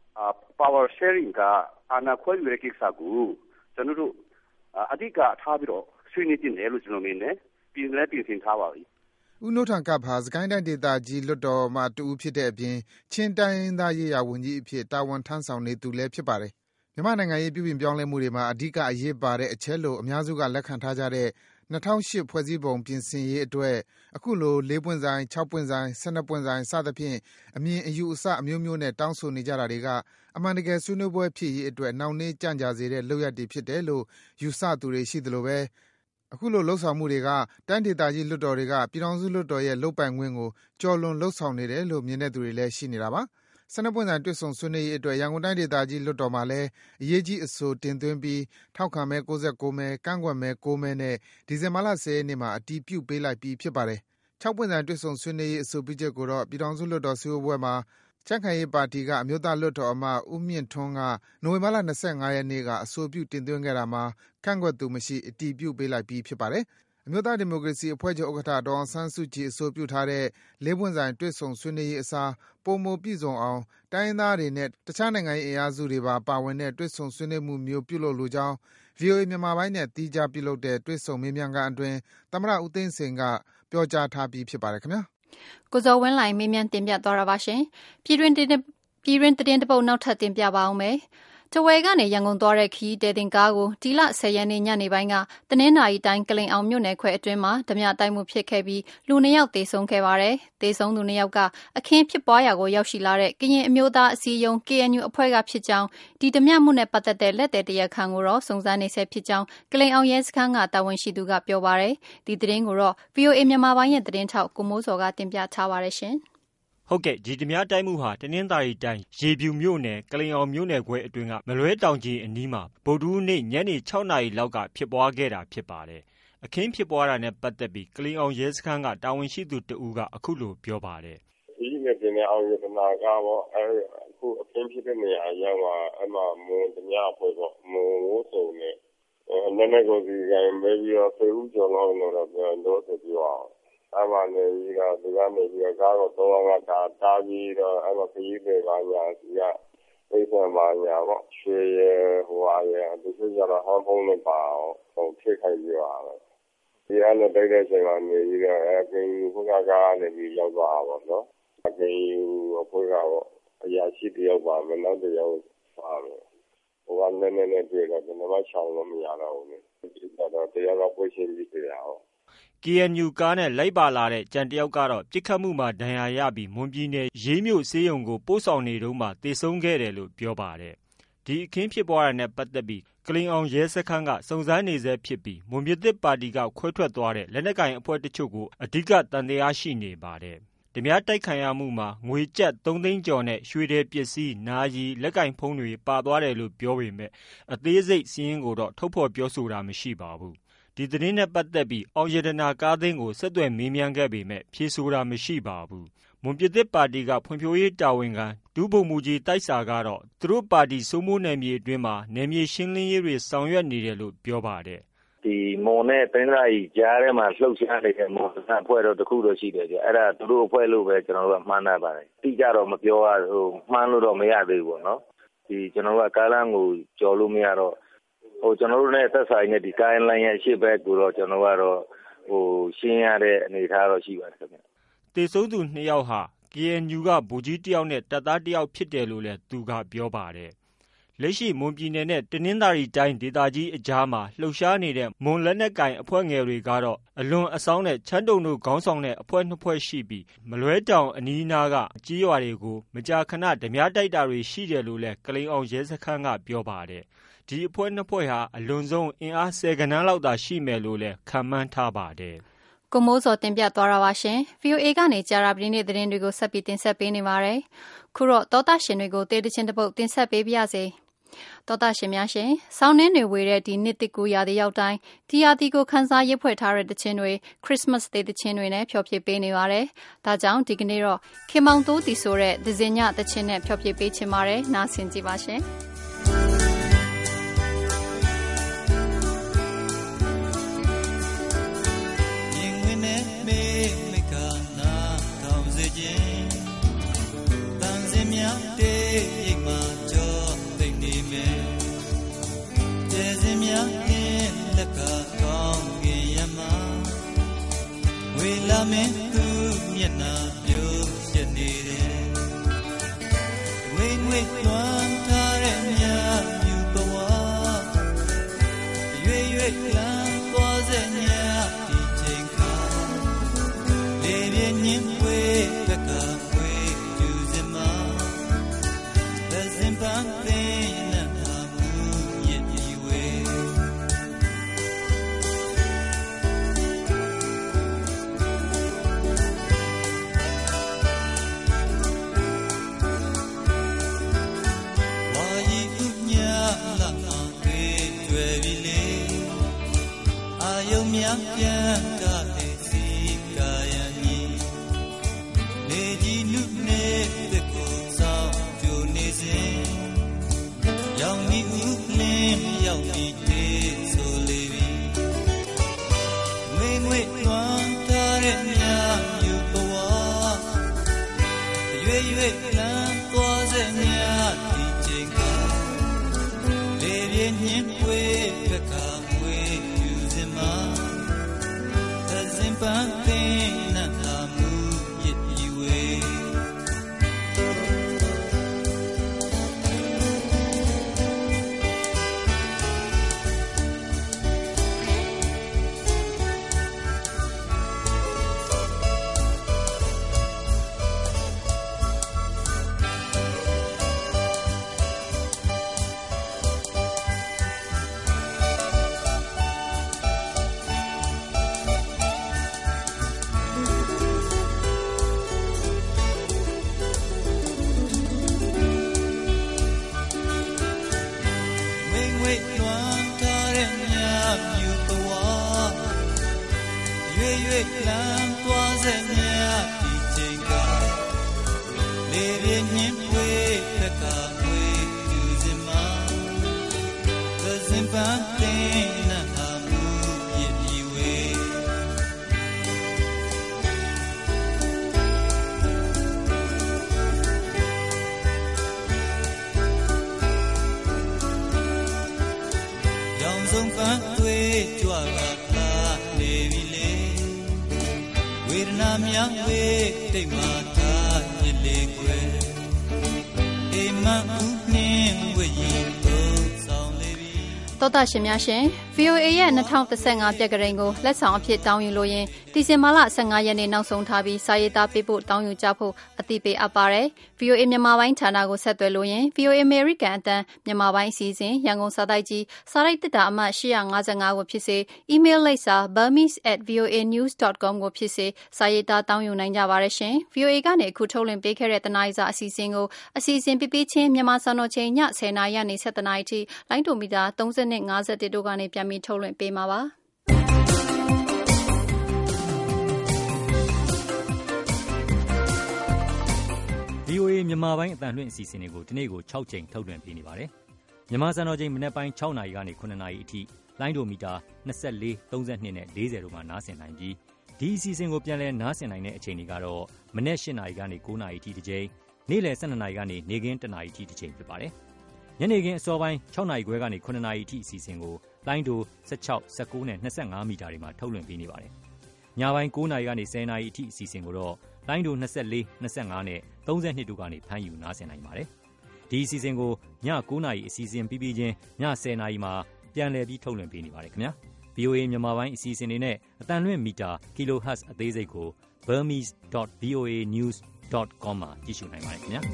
D: power sharing ကအာဏာခွဲယူတဲ့ကိစ္စကိုကျွန်တော်တို့အဓိကထားပြီးတော့ဆွေးနွေးတင်တယ်လို့ကျွန်တော်မြင်တယ်ပြည်နယ်ပြင်ဆင်ထားပါပြီ
I: ဦးနှုတ်ထံကပ်ဟာစကိုင်းတိုင်းဒေသကြီးလွတ်တော်မှတူဦးဖြစ်တဲ့အပြင်ချင်းတိုင်းသားရေးရာဝန်ကြီးအဖြစ်တာဝန်ထမ်းဆောင်နေသူလည်းဖြစ်ပါတယ်မြန်မာနိုင်ငံရေးပြုပြင်ပြောင်းလဲမှုတွေမှာအဓိကအရေးပါတဲ့အချက်လို့အများစုကလက်ခံထားကြတဲ့၂၀၀၈ဖွဲ့စည်းပုံပြင်ဆင်ရေးအတွက်အခုလို၄ပွင့်ဆိုင်၆ပွင့်ဆိုင်၁၂ပွင့်ဆိုင်စသဖြင့်အမြင်အယူအဆအမျိုးမျိုးနဲ့တောင်းဆိုနေကြတာတွေကအမှန်တကယ်ဆွေးနွေးပွဲဖြစ်ရေးအတွက်နှောင့်နှေးကြန့်ကြာစေတဲ့လုပ်ရပ်တွေဖြစ်တယ်လို့ယူဆသူတွေရှိသလိုပဲအခုလိုလှုပ်ဆောင်မှုတွေကတိုင်းဒေသကြီးလွတ်တော်တွေကပြည်ထောင်စုလွတ်တော်ရဲ့လုပ်ပိုင်ခွင့်ကိုကျော်လွန်လှုပ်ဆောင်နေတယ်လို့မြင်တဲ့သူတွေလည်းရှိနေတာပါဆယ်နှစ်ပွင့်ဆိုင်တွေ့ဆုံဆွေးနွေးရေးအတွက်ရန်ကုန်တိုင်းဒေသကြီးလွတ်တော်မှာလည်းအရေးကြီးအဆိုတင်သွင်းပြီးထောက်ခံမဲ၉၉မဲကန့်ကွက်မဲ၉မဲနဲ့ဒီဇင်ဘာလ၁၀ရက်နေ့မှာအတည်ပြုပေးလိုက်ပြီးဖြစ်ပါတယ်၆ပွင့်ဆိုင်တွေ့ဆုံဆွေးနွေးရေးအဆိုပြုချက်ကိုတော့ပြည်ထောင်စုလွတ်တော်စည်းဝေးပွဲမှာကြံ့ခိုင်ရေးပါတီကအမျိုးသားလွတ်တော်အမတ်ဦးမြင့်ထွန်းကနိုဝင်ဘာလ၂၅ရက်နေ့ကအဆိုပြုတင်သွင်းခဲ့တာမှာကန့်ကွက်သူမရှိအတည်ပြုပေးလိုက်ပြီးဖြစ်ပါတယ်အမျိုးသားဒီမိုကရေစီအဖွဲ့ချုပ်ဥက္ကဋ္ဌဒေါ်အောင်ဆန်းစုကြည်အဆိုပြုထားတဲ့လေးပွင့်ဆိုင်တွေ့ဆုံဆွေးနွေးရေးအစားပိုမိုပြည့်စုံအောင်တိုင်းရင်းသားတွေနဲ့တခြားနိုင်ငံရေးအင်အားစုတွေပါပါဝင်တဲ့တွေ့ဆုံဆွေးနွေးမှုမျိုးပြုလုပ်လိုကြောင်း ဗွီအိုအေ မြန်မာပိုင်းနဲ့သီးခြားပြုလုပ်တဲ့တွေ့ဆုံမေးမြန်းခန်းအတွင်းသမ္မတဦးသိန်းစိန်ကပြောကြားထားပြီးဖြစ်ပါတယ်ခင်ဗျာ
B: ကိုဇော်ဝင်းလှိုင်မေးမြန်းတင်ပြသွားတာပါရှင်ပြည်တွင်းပြည်တွင်းသတင်းတပုတ်နောက်ထပ်တင်ပြပါအောင်မယ်တဝဲကနေရန်ကုန်သွားတဲ့ခီးတဲတင်ကားကိုဒီလ၁၀ရက်နေ့ညနေပိုင်းကတနင်္သာရီတိုင်းကလိန်အောင်မြို့နယ်ခွဲအတွင်းမှာဓမြတိုက်မှုဖြစ်ခဲ့ပြီးလူနှစ်ယောက်သေဆုံးခဲ့ပါတယ်။သေဆုံးသူနှစ်ယောက်ကအခင်းဖြစ်ပွားရာကိုရောက်ရှိလာတဲ့ကရင်အမျိုးသားအစည်းအရုံး K N U အဖွဲ့ကဖြစ်ကြောင်းဒီဓမြမှုနဲ့ပတ်သက်တဲ့လက်သည်တရားခံကိုတော့စုံစမ်းနေဆဲဖြစ်ကြောင်းကလိန်အောင်ရဲစခန်းကတာဝန်ရှိသူကပြောပါတယ်။ဒီသတင်းကိုတော့ ဗွီအိုအေ မြန်မာပိုင်းရဲ့သတင်းထောက်ကိုမိုးစောကတင်ပြထားပါတယ်ရှင်။
J: ဟုတ်ကဲ့ဒီဓမြတိုက်မှုဟာတနင်္သာရီတိုင်းရေပြူမြို့နယ်ကလိန်အောင်မြို့နယ်ခွဲအတွင်းကမလွဲတောင်ကြီးအနီးမှာဗုဒ္ဓဟူးနေ့ညနေ၆နာရီလောက်ကဖြစ်ပွားခဲ့တာဖြစ်ပါတယ်။အခင်းဖြစ်ပွားတာနဲ့ပတ်သက်ပြီးကလိန်အောင်ရဲစခန်းကတာဝန်ရှိသူတဦးကအခုလိုပြောပါတယ်
K: ။ဒီနေ့တင်နေအောင်ရတနာကပေါ့အဲအခုအခင်းဖြစ်တဲ့နေရာရောက်မှာအမှမွန်ဓမြအဖွဲ့ပေါ့မွန်ဝိုးစုံနဲ့အဲနည်းနည်းကိုဒီကံမေးပြီးတော့ဖေဦးကျော်လောက်တော့ပြန်တော့ဆိုပြီးတော့အမှနေပြီးတော့ဒီကနေပြီးတော့ကားတော့တော့ကတာတာပြီးတော့အမှခရီးတွေပါညာစီကပြိဿမာညာပေါ့ရွှေရဟိုအားရဒီလိုကြတော့ဟောင်းဖုံးနဲ့ပါဟိုထိခိုက်ပြီးတော့ဒီအနဲ့တိုက်တဲ့အချိန်မှာနေပြီးတော့အကင်းဘုရားကားနဲ့ပြီးရောက်သွားပါတော့အကင်းဘုရားပေါ့အရာရှိတယောက်ပါမနောက်တယောက်ပါတော့ဟိုကနည်းနည်းနဲ့တွေ့တော့ကျွန်တော်ချောင်းလို့မရတော့ဘူးလေဒီတော့တရားကပွင့်ရှင်းပြီးပြရအောင်
J: K N U ကားနဲ့လိုက်ပါလာတဲ့ကြံတယောက်ကတော့ပြစ်ခတ်မှုမှာဒဏ်ရာရပြီးမွန်ပြည်နယ်ရေးမြို့ဆေးရုံကိုပို့ဆောင်နေတုန်းမှာသေဆုံးခဲ့တယ်လို့ပြောပါတယ်။ဒီအခင်းဖြစ်ပွားတာနဲ့ပတ်သက်ပြီးကလိန်အောင်ရဲစခန်းကစုံစမ်းနေဆဲဖြစ်ပြီးမွန်ပြည်သစ်ပါတီကခွဲထွက်သွားတဲ့လက်နက်ကိုင်အဖွဲ့တချို့ကိုအဓိကတန်တရားရှိနေပါတယ်။ဓမြတိုက်ခံရမှုမှာငွေကျပ်သုံးသိန်းကျော်နဲ့ရွှေတဲ့ပစ္စည်းနာရီလက်ကင်ဖုံးတွေပါသွားတယ်လို့ပြောပေမဲ့အသေးစိတ်စီးရင်ကိုတော့ထုတ်ဖော်ပြောဆိုတာမရှိပါဘူး။ဒီသတင်းနဲ့ပတ်သက်ပြီးအောင်ရတနာကားသိန်းကိုဆက်သွယ်မေးမြန်းခဲ့ပေမဲ့ဖြေဆိုတာမရှိပါဘူး။မွန်ပြည်သစ်ပါတီကဖွံ့ဖြိုးရေးတာဝန်ခံဒုဗိုလ်မှူးကြီးတိုက်စာကတော့သူတို့ပါတီစိုးမိုးနယ်မြေအတွင်းမှာနယ်မြေရှင်းလင်းရေးတွေဆောင်ရွက်နေတယ်လို့ပြောပါတယ်
L: ။ဒီမွန်နဲ့တင်းသာရီကြားထဲမှာလှုပ်ရှားနေတဲ့မွန်အဖွဲ့တော့တခုတော့ရှိတယ်ကြ။အဲ့ဒါသူတို့အဖွဲ့လို့ပဲကျွန်တော်တို့ကမှန်းထားပါတယ်။တိကျတော့မပြောရဟိုမှန်းလို့တော့မရသေးဘူးပေါ့နော်။ဒီကျွန်တော်တို့ကကားလမ်းကိုကြော်လို့မရတော့ဟိုကျွန်တော်တို့နဲ့သက်ဆိုင်တဲ့ဒီကိုင်းလိုင်းရဲ့အရှိဘက်ကိုတော့ကျွန်တော်ကတော့ဟိုရှင်းရတဲ့အနေအထားတော့ရှိပါတယ်ခင်ဗျ
J: ။တေဆုံးသူနှစ်ယောက်ဟာ K N U ကဗိုလ်ကြီးတယောက်နဲ့တပ်သားတယောက်ဖြစ်တယ်လို့လည်းသူကပြောပါတယ်။လက်ရှိမွန်ပြည်နယ်နဲ့တနင်္သာရီတိုင်းဒေသကြီးအကြားမှာလှုပ်ရှားနေတဲ့မွန်လက်နက်ကိုင်အဖွဲ့ငယ်တွေကတော့အလွန်အဆောင်းနဲ့ချမ်းတုံတို့ခေါင်းဆောင်တဲ့အဖွဲ့နှစ်ဖွဲ့ရှိပြီးမလွဲတောင်အနီးနားကကြေးရွာတွေကိုမကြာခဏဓမြတိုက်တာတွေရှိတယ်လို့လည်းကလိန်အောင်ရဲစခန်းကပြောပါတယ်။ဒီအဖွဲ့နှစ်ဖွဲ့ဟာအလွန်ဆုံးအင်အားဆယ်ကဏန်းလောက်သာရှိမယ်လို့လည်းခန့်မှန်းထားပါတယ်
B: ။ကိုမိုးစောတင်ပြသွားတာပါရှင်။ V O A ကနေကြာရာပြည်နေ့သတင်းတွေကိုဆက်ပြီးတင်ဆက်ပေးနေပါတယ်။ခုတော့သောတာရှင်တွေကိုတေးတချင်းတစ်ပုတ်တင်ဆက်ပေးပါရစေ။သောတာရှင်များရှင်ဆောင်းနှင်းတွေဝေတဲ့ဒီနှစ်တကူရာသီရောက်တိုင်းဒီရာသီကိုခန်းစားရဖွဲ့ထားတဲ့တခြင်းတွေ Christmas Day တခြင်းတွေနဲ့ဖျော်ဖြေပေးနေပါတယ်။ဒါကြောင့်ဒီကနေ့တော့ခင်မောင်တိုးတီဆိုတဲ့ဒဇင်ညတခြင်းနဲ့ဖျော်ဖြေပေးချင်ပါတယ်။နားဆင်ကြပါရှင်။
M: လာမင်းသူမျက်နှာပြုံးရနေတယ်ဝိငွေလွမ်းထားတဲ့မြတ်မြူဘဝရွေရွေလမ်းသွားစေညဒီချိန်ခါလေပြင်းညင်းဝေးဘက်ကဝေးကျူစမသက်စင်ပန်းသိနေနာမှုရည်ဒီဝေးပြန်ကားလေစီကာယံကြီးလေကြီးနုနေတဲ့ကိုစောင်းကြိုနေစဉ်ရောင်နီဦးလင်းရောက်ပြီးတေးဆိုလေပြီငွေငွေသွမ်းထားတဲ့မြတ်ယူဘဝရွေရွေလမ်းသွားစေမြတ်ဒီချိန်ကလေပြင်းညင်းဝေးဘက်ကဝေးယူစင်မှာပန်းသိနာနာမှုရည်ဒီဝေ
B: သောတာရှင်များရှင် V O A ရဲ့၂၀၁၅ပြက်ကလေးကိုလက်ဆောင်အဖြစ်တောင်းယူလို့ရင်ဒီဇင်ဘာလ၁၅ရက်နေ့နောက်ဆုံးထားပြီးစာရေးသားပေးဖို့တောင်းယူကြဖို့အသိပေးအပ်ပါတယ်။ V O A မြန်မာပိုင်းဌာနကိုဆက်သွယ်လို့ရင် V O A American အတန်းမြန်မာပိုင်းအစီအစဉ်ရန်ကုန်စာတိုက်ကြီးစာရိုက်တစ်တာအမှတ်၈၅၅ကိုဖြစ်စေ email လိပ်စာ burmese at voanews dot com ကိုဖြစ်စေစာရေးသားတောင်းယူနိုင်ကြပါတယ်ရှင်။ V O A ကနေအခုထုတ်လွှင့်ပေးခဲ့တဲ့တနားရီစာအစီအစဉ်ကိုအစီအစဉ်ပြပြချင်းမြန်မာစံတော်ချိန်ည၁၀နာရီကနေ၁၇နာရီထိလိုင်းဒိုမီတာ၃၀နဲ့၅၁တို့ကနေပြန်ပြီးထုတ်လွှင့်ပေးမှာပါ။
N: V O A မြန်မာပိုင်းအသံလွှင့်အစီအစဉ်တွေကိုဒီနေ့ကို၆ကြိမ်ထုတ်လွှင့်ပေးနေပါတယ်။မြန်မာစံတော်ချိန်မနက်ပိုင်း၆နာရီကနေ၇နာရီအထိလိုင်းဒိုမီတာ၂၄၊၃၂နဲ့၄၀တို့မှာနားဆင်နိုင်ပြီးဒီအစီအစဉ်ကိုပြန်လည်နားဆင်နိုင်တဲ့အချိန်တွေကတော့မနက်၈နာရီကနေ၉နာရီအထိတစ်ကြိမ်နေ့လယ်၁၂နာရီကနေနေ့ခင်း၁နာရီအထိတစ်ကြိမ်ဖြစ်ပါတယ်။ညနေခင်းအစောပိုင်း၆နာရီခွဲကနေ၇နာရီအထိအစီအစဉ်ကိုလိုင်းဒို၁၆၊၁၉နဲ့၂၅မီတာတွေမှာထုတ်လွှင့်ပေးနေပါတယ်။ညပိုင်း၉နာရီကနေ၁၀နာရီအထိအစီအစဉ်ကိုတော့လိုင်းဒို၂၄ ၂၅နဲ့၃၂တို့ကနေဖမ်းယူနားဆင်နိုင်ပါတယ်။ဒီအစီအစဉ်ကိုည၉နာရီအစီအစဉ်ပြီးပြီးချင်းည၁၀နာရီမှာပြန်လည်ပြီးထုတ်လွှင့်ပေးနေပါတယ်ခင်ဗျာ။ ဗီ အို အေ မြန်မာပိုင်းအစီအစဉ်တွေနဲ့အသံလွှင့်မီတာ kilohertz အသေးစိတ်ကို burmese dot v o a news dot com မှာကြည့်ရှုနိုင်ပါတယ်ခင်ဗျာ။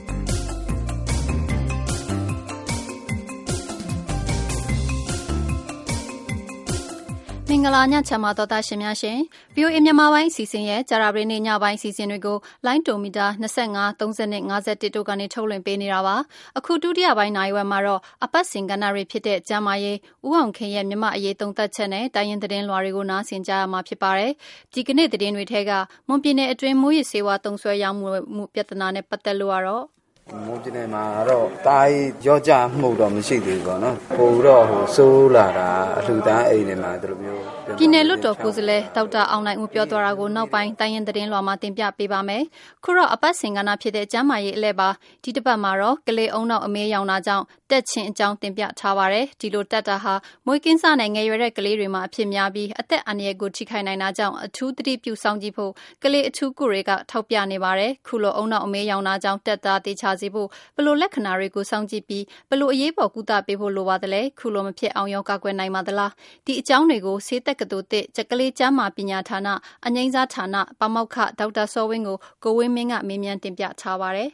B: မင်္ဂလာညချမ်းပါတော်သားရှင်များရှင် ဗီ အို အေ မြန်မာပိုင်းအစီအစဉ်ရဲ့ကြာသပတေးနေ့ညပိုင်းအစီအစဉ်တွေကိုလိုင်းတိုမီတာ၂၅ ၃၀ ၅၁တို့ကနေထုတ်လွှင့်ပေးနေတာပါအခုဒုတိယပိုင်းနိုင်ဝက်မှာတော့အပတ်စဉ်ကဏ္ဍတွေဖြစ်တဲ့ကျမ်းမာရေးဦးအောင်ခင်ရဲ့မြမအရေးသုံးသပ်ချက်နဲ့တိုင်းရင်းသတင်းလွှာတွေကိုနားဆင်ကြရမှာဖြစ်ပါတယ်ဒီကနေ့သတင်းတွေထဲကမွန်ပြည်နယ်အတွင်းမိုးရစ်ဆေးဝါးသုံးစွဲရောင်းမှုပြဿနာနဲ့ပတ်သက်လို့ကတော့
O: မွန်ပြည်နယ်မှာတော့တားရောကြမှုတော့မရှိသေးဘူးပေါ့နော်ပိုတော့ဟိုစိုးလာတာအလှူဒန်းအိမ်တွေမှာဒီလိုမျိုး
B: ပြည်နယ်လွတ်တော်ကိုယ်စားလှယ်ဒေါက်တာအောင်နိုင်ဦးပြောသွားတာကိုနောက်ပိုင်းတိုင်းရင်းသတင်းလွှာမှာတင်ပြပေးပါမယ်ခုတော့အပတ်စဉ်ကဏ္ဍဖြစ်တဲ့ကျမ်းမာရေးအလဲပါဒီတစ်ပတ်မှာတော့ကလေးအုံနောက်အမေးရောင်တာကြောင့်တက်ချင်းအကြောင်းတင်ပြထားပါတယ်ဒီလိုတက်တာဟာမွေးကင်းစနဲ့ငယ်ရွယ်တဲ့ကလေးတွေမှာအဖြစ်များပြီးအသက်အန္တရာယ်ကိုထိခိုက်နိုင်တာကြောင့်အထူးသတိပြုဆောင်ကြည့်ဖို့ကလေးအထူးကုတွေကထောက်ပြနေပါတယ်ခုလိုအုံနောက်အမေးရောင်တာကြောင့်တက်တာတေချာစီဖို့ဘလို့လက္ခဏာတွေကိုစောင့်ကြည့်ပြီးဘလို့အရေးပေါ်ကုသပေးဖို့လိုပါတယ်လဲခုလိုမဖြစ်အောင်ရောကာကွယ်နိုင်ပါသလားဒီအကြောင်းတွေကိုဆေးတက္ကသိုလ်တစ်ကျက်ကလေးကျမ်းမာပညာဌာနအငိမ့်စားဌာနပါမောက္ခဒေါက်တာစောဝင်းကိုကိုဝင်းမင်းကမေးမြန်းတင်ပြထားပါတယ်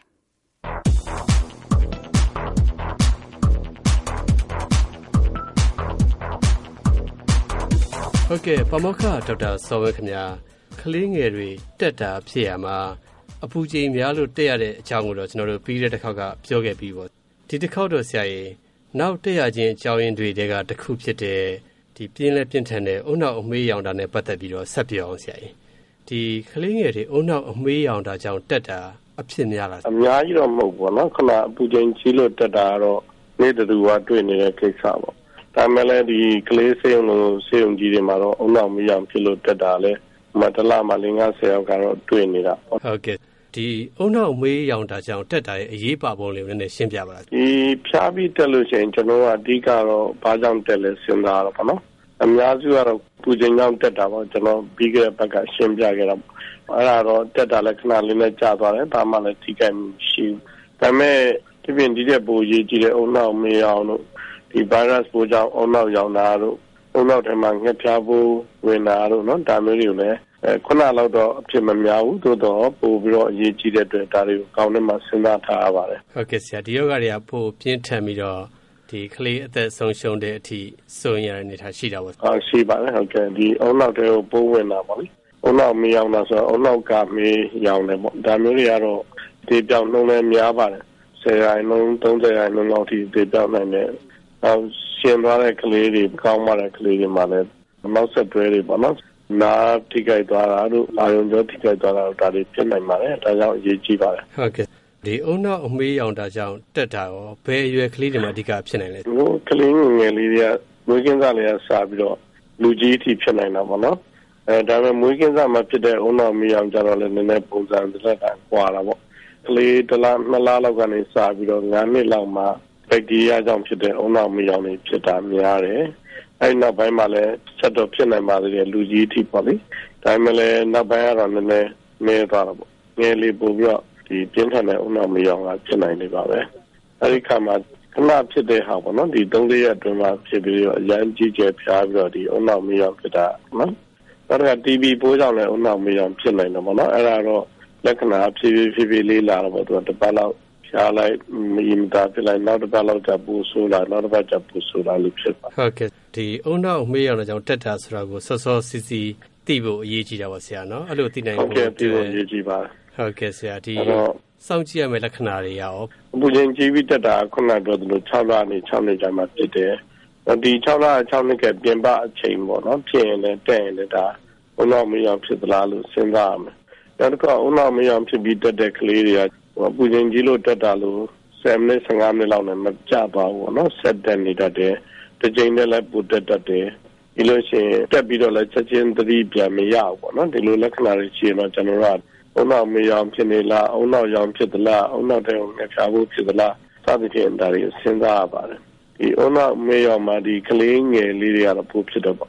P: ဟုတ်ကဲ့ပါမောက္ခဒေါက်တာစောဝင်းခင်ဗျာကလေးငယ်တွေတက်တာဖြစ်ရမှာအပူချိန်များလို့တက်ရတဲ့အကြောင်းကိုတော့ကျွန်တော်တို့ပြီးတဲ့တစ်ခေါက်ကပြောခဲ့ပြီးပေါ့ဒီတစ်ခေါက်တော့ဆရာကြီးနောက်တက်ရခြင်းအကြောင်းရင်းတွေတဲကတစ်ခုဖြစ်တဲ့ဒီပြင်းလဲပြင်းထန်တဲ့အုံနောက်အမေးရောင်တာနဲ့ပတ်သက်ပြီးတော့ဆက်ပြောအောင်ဆရာကြီးဒီကလေးငယ်တွေအုံနောက်အမေးရောင်တာကြောင့်တက်တာအဖြစ်များလား
K: အများကြီးတော့မဟုတ်ဘူးเนาะခဏအပူချိန်ကြီးလို့တက်တာကတော့နေ့တူကတွေ့နေတဲ့ကိစ္စပေါ့ဒါမှလည်းဒီကလေးစေုံလို့စေုံကြီးတွေမှာတော့အုံနောက်အမေးရောင်ဖြစ်လို့တက်တာလဲမတလမှာ၄၅ဆယ်ယောက်ကတော့တွေ့နေတာ
P: ဟုတ်ကဲ့ဒီအုံနောက်အမေးရောင်တာကြောင့်တက်တာရဲ့အရေးပါပုံလေးကိုလည်းရှင်းပြပါလား
K: ဒီဖြားပြီးတက်လို့ရှိရင်ကျွန်တော်ကအဓိကတော့ဘာကြောင့်တက်လဲစဉ်းစားရတော့ပေါ့နော်အများစုကတော့ပူချိန်ကြောင့်တက်တာပေါ့ကျွန်တော်ပြီးခဲ့တဲ့ဘက်ကရှင်းပြခဲ့တာအဲ့ဒါတော့တက်တာလည်းခဏလေးနဲ့ကြာသွားတယ်ဘာမှလည်းထိခိုက်မှုရှိဘူးဒါပေမဲ့ဒီပြင်ဒီတဲ့ပိုရေးကြည့်တဲ့အုံနောက်မေးရောင်တို့ဒီ virus ပိုးကြောင့်အုံနောက်ရောင်တာတို့အုံနောက်ထဲမှာငှက်ဖျားပိုးဝင်တာတို့နော်ဒါမျိုးတွေကိုလည်းအဲခုနလောက်တော့အဖြစ်မများဘူးသို့တော့ပို့ပြီးတော့အရေးကြီးတဲ့အတွက်ဒါတွေကိုကောင်းတဲ့မှာစဉ်းစားထားရပါတယ်
P: ဟုတ်ကဲ့ဆရာဒီယောဂတွေကပို့ပြင်းထန်ပြီးတော့ဒီကလေးအသက်ဆုံးရှုံးတဲ့အထိစိုးရင်ရတဲ့အနေထားရှိတာပေါ့
K: ဟုတ်ရှိပါတယ်ဟုတ်ကဲ့ဒီအုံနောက်တွေကိုပိုးဝင်တာပေါ့လေအုံနောက်မရောင်တာဆိုတော့အုံနောက်ကမေးရောင်တယ်ပေါ့ဒါမျိုးတွေကတော့ဒီပြောင်းနှုံးလည်းများပါတယ်ဆယ်ရာနှုံးသုံးဆယ်ရာနှုံးလောက်ထိဒီပြောင်းနိုင်တယ်နောက်ရှင်းသွားတဲ့ကလေးတွေကောင်းမှတဲ့ကလေးတွေမှာလည်းနောက်ဆက်တွဲတွေပေါ့နော်နာထိခိုက်သွားတာတို့အာရုံကြောထိခိုက်သွားတာတို့ဒါတွေဖြစ်နိုင်ပါတယ်ဒါကြောင့်အရေးကြီးပါတယ်
P: ဟုတ်ကဲ့ဒီအုံနောက်အမေးရောင်တာကြောင့်တက်တာရောဘယ်အရွယ်ကလေးတွေမှာအဓိကဖြစ်နိုင်လဲ
K: ဟိုကလေးငယ်လေးတွေကမွေးကင်းစလေးကစားပြီးတော့လူကြီးအထိဖြစ်နိုင်တာပေါ့နော်အဲဒါပေမဲ့မွေးကင်းစမှာဖြစ်တဲ့အုံနောက်အမေးရောင်ကြတော့လည်းနည်းနည်းပုံစံတစ်လက်တာကွာတာပေါ့ကလေးတစ်လားနှစ်လားလောက်ကနေစားပြီးတော့၅နှစ်လောက်မှာဘက်တီးရီးယားကြောင့်ဖြစ်တဲ့အုံနောက်အမေးရောင်တွေဖြစ်တာများတယ်အဲ့နောက်ပိုင်းမှာလည်းဆက်တော့ဖြစ်နိုင်ပါသေးတယ်လူကြီးအထိပေါ့လေဒါပေမဲ့လည်းနောက်ပိုင်းကတော့နည်းနည်းနည်းသွားတာပေါ့ငယ်လေးပို့ပြီးတော့ဒီပြင်းထန်တဲ့အုံနောက်မရောင်ကဖြစ်နိုင်နေပါပဲအဲ့ဒီခါမှာခဏဖြစ်တဲ့ဟာပေါ့နော်ဒီသုံးလေးရက်အတွင်းမှာဖြစ်ပြီးတော့အရန်ကြီးကျယ်ဖျားပြီးတော့ဒီအုံနောက်မရောင်ဖြစ်တာနော်အဲ့ဒါက တီ ဘီ ပိုးကြောင့်လည်းအုံနောက်မရောင်ဖြစ်နိုင်တယ်ပေါ့နော်အဲ့ဒါတော့လက္ခဏာဖြည်းဖြည်းဖြည်းဖြည်းလေးလာတော့ပေါ့သူကတစ်ပတ်လောက်ဖြားလိုက်မီမတာဖြစ်လိုက်နောက်တစ်ပတ်လောက်ကျပူဆိုးလာနောက်တစ်ပတ်ကျပူဆိုးလာလို့ဖြစ်ပါ
P: ဟုတ်ကဲ့ဒီအုံနောက်မေးရောင်တဲ့ကြောင့်တက်တာဆိုတာကိုစောစောစီစီသိဖို့အရေးကြီးတာပါဆရာနော်အဲ့လိုသိနိုင်ဖို့
K: ဟုတ်ကဲ့သိဖို့အရေးကြီးပါ
P: ဟုတ်ကဲ့ဆရာဒီစောင့်ကြည့်ရမယ့်လက္ခဏာတွေရော
K: အပူချိန်ကြီးပြီးတက်တာခုနပြောသလို၆လနေ၆နှစ်ကြာမှဖြစ်တယ်ဒီ၆လ၆နှစ်ကပြင်ပအချိန်ပေါ့နော်ဖြစ်ရင်လည်းတက်ရင်လည်းဒါအုံနောက်မေးရောင်ဖြစ်သလားလို့စဉ်းစားရမယ်နောက်တစ်ခါအုံနောက်မေးရောင်ဖြစ်ပြီးတက်တဲ့ကလေးတွေကအပူချိန်ကြီးလို့တက်တာလို့ဆယ်မိနစ်၁၅မိနစ်လောက်နဲ့မကျသွားဘူးပေါ့နော်ဆက်တက်နေတတ်တယ်တစ်ချိန်နဲ့လည်းပူတက်တတ်တယ်ဒီလိုရှိရင်တက်ပြီးတော့လည်းချက်ချင်းသတိပြန်မရဘူးပေါ့နော်ဒီလိုလက္ခဏာတွေရှိရင်တော့ကျွန်တော်တို့ကအုံနောက်မေးရောင်ဖြစ်နေလားအုံနောက်ရောင်ဖြစ်သလားအုံနောက်တဲ့ငှက်ဖျားဖို့ဖြစ်သလားစသဖြင့်ဒါတွေစဉ်းစားရပါတယ်ဒီအုံနောက်မေးရောင်မှာဒီကလေးငယ်လေးတွေကတော့ပိုဖြစ်တော့ပေါ့